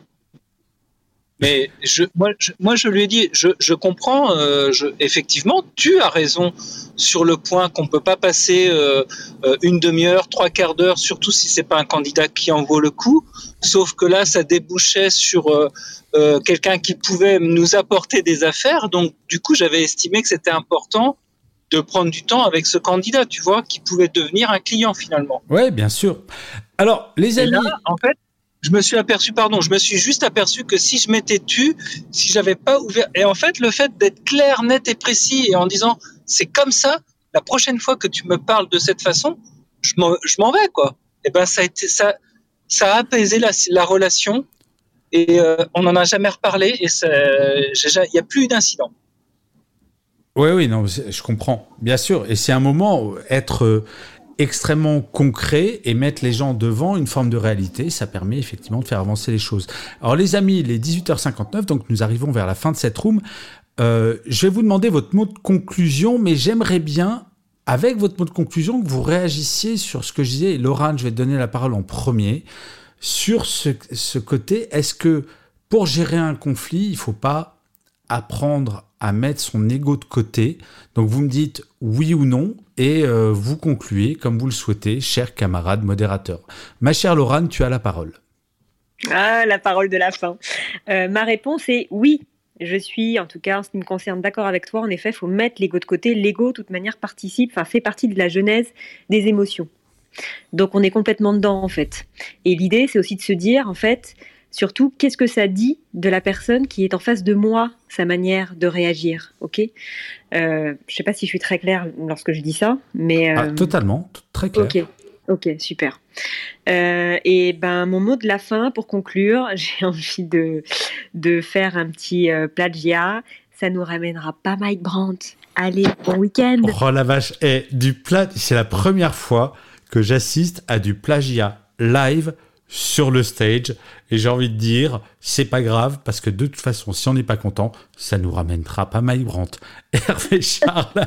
Mais je, moi, je, moi, je lui ai dit, je, je comprends, euh, je, effectivement, tu as raison sur le point qu'on ne peut pas passer euh, une demi-heure, trois quarts d'heure, surtout si ce n'est pas un candidat qui en vaut le coup. Sauf que là, ça débouchait sur euh, euh, quelqu'un qui pouvait nous apporter des affaires. Donc, du coup, j'avais estimé que c'était important de prendre du temps avec ce candidat, tu vois, qui pouvait devenir un client finalement. Oui, bien sûr. Alors, les amis... Et là, en fait, je me suis aperçu, pardon, je me suis juste aperçu que si je m'étais tu, si j'avais pas ouvert, et en fait, le fait d'être clair, net et précis, et en disant, c'est comme ça, la prochaine fois que tu me parles de cette façon, je m'en, je m'en vais, quoi. Et ben, ça a été, ça, ça a apaisé la, la relation, et euh, on n'en a jamais reparlé, et il n'y a plus eu d'incident. Oui, oui, non, je comprends, bien sûr. Et c'est un moment, être euh, extrêmement concret et mettre les gens devant une forme de réalité, ça permet effectivement de faire avancer les choses. Alors les amis, il est dix-huit heures cinquante-neuf, donc nous arrivons vers la fin de cette room. Euh, je vais vous demander votre mot de conclusion, mais j'aimerais bien, avec votre mot de conclusion, que vous réagissiez sur ce que je disais. Laurent, je vais te donner la parole en premier. Sur ce, ce côté, est-ce que pour gérer un conflit, il ne faut pas apprendre à mettre son ego de côté? Donc vous me dites oui ou non et euh, vous concluez comme vous le souhaitez, cher camarade modérateur. Ma chère Laurent, tu as la parole. Ah, la parole de la fin. Euh, ma réponse est oui. Je suis, en tout cas, en ce qui me concerne, d'accord avec toi. En effet, il faut mettre l'ego de côté. L'ego, de toute manière, participe, enfin, fait partie de la genèse des émotions. Donc, on est complètement dedans, en fait. Et l'idée, c'est aussi de se dire, en fait, surtout, qu'est-ce que ça dit de la personne qui est en face de moi, sa manière de réagir, ok ? euh, Je ne sais pas si je suis très claire lorsque je dis ça, mais... Euh... Ah, totalement, très clair. Ok, ok, super. Euh, et ben, mon mot de la fin, pour conclure, j'ai envie de, de faire un petit euh, plagiat. Ça nous ramènera pas Mike Brandt. Allez, bon week-end. Oh la vache, et du plat... c'est la première fois que j'assiste à du plagiat live sur le stage, et j'ai envie de dire, c'est pas grave, parce que de toute façon, si on n'est pas content, ça nous ramènera pas Mike Brandt. Hervé Charles,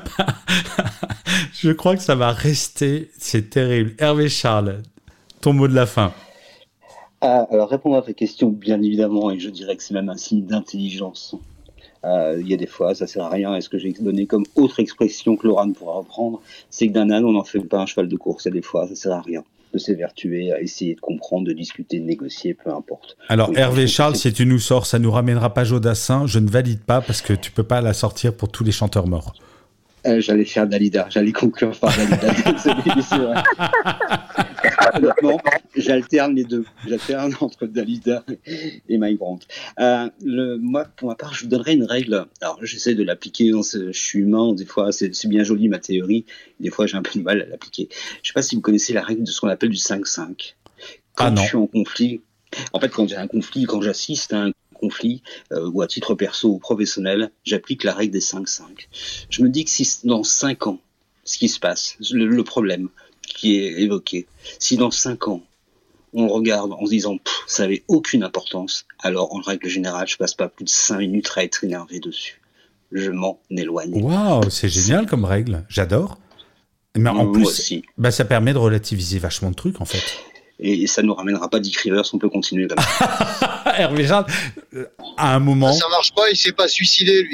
je crois que ça va rester, c'est terrible. Hervé Charles, ton mot de la fin. Ah, alors, répondre à ta question, bien évidemment, et je dirais que c'est même un signe d'intelligence. Euh, il y a des fois, ça sert à rien. Et ce que j'ai donné comme autre expression que Laurent pourra reprendre, c'est que d'un âne, on n'en fait pas un cheval de course. Et des fois, ça sert à rien de s'évertuer, à essayer de comprendre, de discuter, de négocier, peu importe. Alors, donc, Hervé Charles, si tu nous sors, ça nous ramènera pas Jodassin. Je ne valide pas parce que tu peux pas la sortir pour tous les chanteurs morts. Euh, j'allais faire Dalida, j'allais conclure par Dalida. C'est vrai. Honnêtement, j'alterne les deux. J'alterne entre Dalida et Mike Brandt. Euh, le, moi, pour ma part, je vous donnerais une règle. Alors, j'essaie de l'appliquer. Je suis humain. Des fois, c'est, c'est bien joli ma théorie. Des fois, j'ai un peu de mal à l'appliquer. Je ne sais pas si vous connaissez la règle de ce qu'on appelle du cinq cinq. Quand ah non. je suis en conflit, en fait, quand j'ai un conflit, quand j'assiste à un conflit, euh, ou à titre perso ou professionnel, j'applique la règle des cinq cinq. Je me dis que si dans cinq ans, ce qui se passe, le, le problème qui est évoqué, si dans cinq ans, on regarde en se disant « ça n'avait aucune importance », alors en règle générale, je passe pas plus de cinq minutes à être énervé dessus. Je m'en éloigne. Waouh, c'est génial comme règle, j'adore. Mais en Moi plus, aussi. Bah, ça permet de relativiser vachement de trucs en fait. Et ça ne nous ramènera pas Dick Rivers, on peut continuer comme ça. Hervé Charles, à un moment... Ça marche pas, il s'est pas suicidé, lui.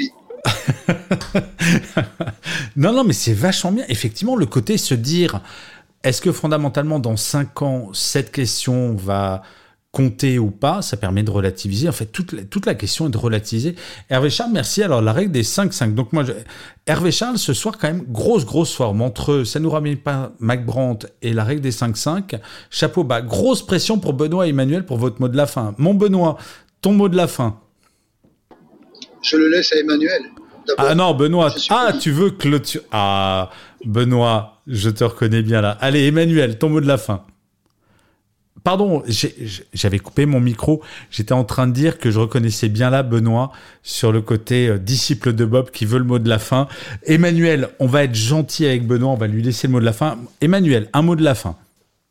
non, non, mais c'est vachement bien. Effectivement, le côté se dire, est-ce que fondamentalement, dans cinq ans, cette question va compter ou pas, ça permet de relativiser. En fait, toute la, toute la question est de relativiser. Hervé Charles, merci. Alors, la règle des cinq cinq. Donc, moi, je... Hervé Charles, ce soir, quand même, grosse, grosse forme. Entre ça nous ramène pas Mac Brandt et la règle des cinq cinq. Chapeau bas. Grosse pression pour Benoît et Emmanuel pour votre mot de la fin. Mon Benoît, ton mot de la fin. Je le laisse à Emmanuel. D'abord. Ah non, Benoît. Ah, poli. tu veux clôturer. Ah, Benoît, je te reconnais bien là. Allez, Emmanuel, ton mot de la fin. Pardon, j'ai, j'avais coupé mon micro. J'étais en train de dire que je reconnaissais bien là Benoît sur le côté euh, disciple de Bob qui veut le mot de la fin. Emmanuel, on va être gentil avec Benoît, on va lui laisser le mot de la fin. Emmanuel, un mot de la fin.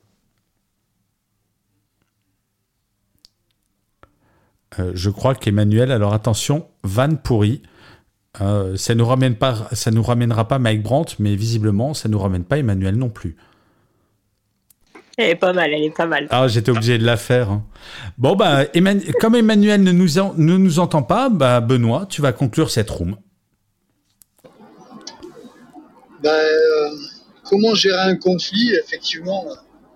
Euh, je crois qu'Emmanuel, alors attention, vanne pourrie. Euh, ça nous ramène pas, ça nous ramènera pas Mike Brandt, mais visiblement, ça nous ramène pas Emmanuel non plus. Elle est pas mal, elle est pas mal. Ah, j'étais obligé de la faire. Hein. Bon, bah, Emmanuel, comme Emmanuel ne nous, en, ne nous entend pas, bah, Benoît, tu vas conclure cette room. Ben, euh, comment gérer un conflit, effectivement,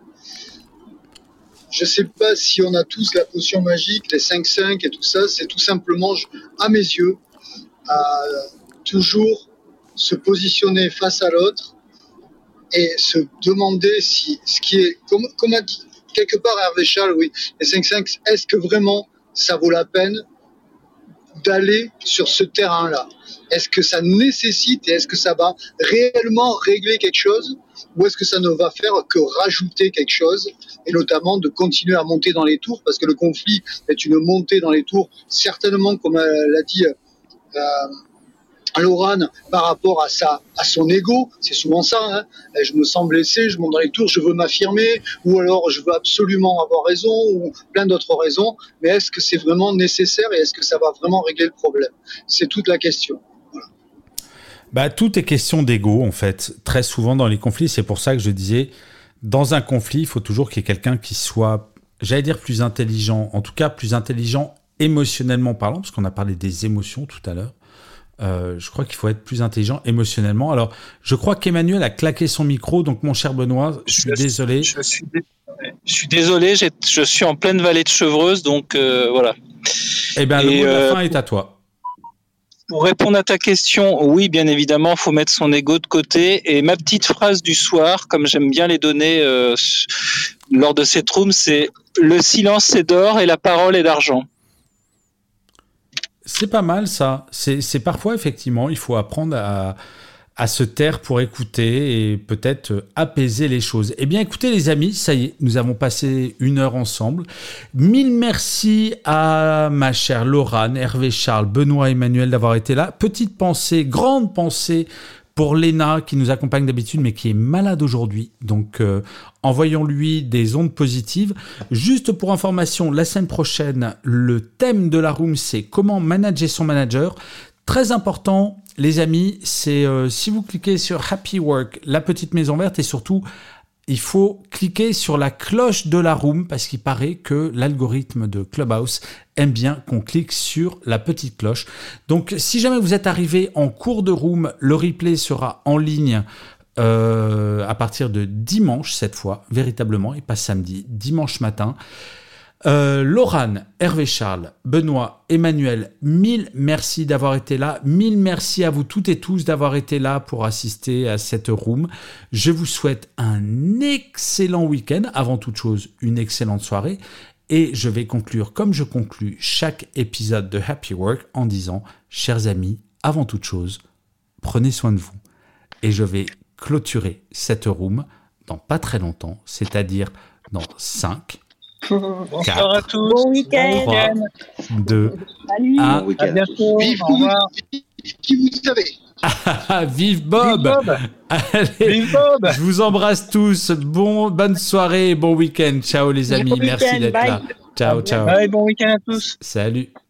je ne sais pas si on a tous la potion magique, les cinq cinq et tout ça, c'est tout simplement, à mes yeux, à toujours se positionner face à l'autre et se demander si ce qui est, comme, comme a dit quelque part Hervé Charles, oui, les cinq cinq, est-ce que vraiment ça vaut la peine d'aller sur ce terrain-là? Est-ce que ça nécessite et est-ce que ça va réellement régler quelque chose ou est-ce que ça ne va faire que rajouter quelque chose et notamment de continuer à monter dans les tours parce que le conflit est une montée dans les tours, certainement comme l'a dit euh, Laurane par rapport à, sa, à son ego, c'est souvent ça, hein. Je me sens blessé, je monte dans les tours, je veux m'affirmer, ou alors je veux absolument avoir raison, ou plein d'autres raisons, mais est-ce que c'est vraiment nécessaire et est-ce que ça va vraiment régler le problème? C'est toute la question. Voilà. Bah, tout est question d'ego, en fait, très souvent dans les conflits, c'est pour ça que je disais, dans un conflit, il faut toujours qu'il y ait quelqu'un qui soit, j'allais dire plus intelligent, en tout cas plus intelligent émotionnellement parlant, parce qu'on a parlé des émotions tout à l'heure. Euh, je crois qu'il faut être plus intelligent émotionnellement. Alors, je crois qu'Emmanuel a claqué son micro, donc mon cher Benoît, je suis je désolé. Je suis, je suis désolé, j'ai, je suis en pleine vallée de Chevreuse, donc euh, voilà. Eh bien, le mot de la fin est à toi. Pour répondre à ta question, oui, bien évidemment, il faut mettre son ego de côté. Et ma petite phrase du soir, comme j'aime bien les donner euh, lors de cette room, c'est « Le silence, c'est d'or et la parole est d'argent ». C'est pas mal ça. C'est, c'est parfois effectivement, il faut apprendre à, à se taire pour écouter et peut-être apaiser les choses. Eh bien écoutez les amis, ça y est, nous avons passé une heure ensemble. Mille merci à ma chère Laurane, Hervé Charles, Benoît, Emmanuel d'avoir été là. Petite pensée, grande pensée pour Léna qui nous accompagne d'habitude mais qui est malade aujourd'hui. Donc euh, envoyons-lui des ondes positives. Juste pour information, la semaine prochaine, le thème de la room, c'est comment manager son manager. Très important, les amis, c'est euh, si vous cliquez sur Happy Work, la petite maison verte, et surtout, il faut cliquer sur la cloche de la room parce qu'il paraît que l'algorithme de Clubhouse aime bien qu'on clique sur la petite cloche. Donc, si jamais vous êtes arrivé en cours de room, le replay sera en ligne euh, à partir de dimanche cette fois, véritablement, et pas samedi, dimanche matin. Euh, Laurane, Hervé Charles, Benoît, Emmanuel, mille merci d'avoir été là. Mille merci à vous toutes et tous d'avoir été là pour assister à cette room. Je vous souhaite un excellent week-end. Avant toute chose, une excellente soirée. Et je vais conclure comme je conclus chaque épisode de Happy Work en disant, chers amis, avant toute chose, prenez soin de vous. Et je vais clôturer cette room dans pas très longtemps, c'est-à-dire dans cinq, Bonsoir quatre, à tous. Bon week-end. trois, deux, Salut. un. Bon week-end. À bientôt. Vive Au vous, revoir. vive qui vous savez. Vive Bob, Vive Bob. Allez, Vive Bob. je vous embrasse tous. Bon, bonne soirée et bon week-end. Ciao les amis, Bon merci week-end, d'être bye. là. Ciao, ciao. Bye, bon week-end à tous. Salut.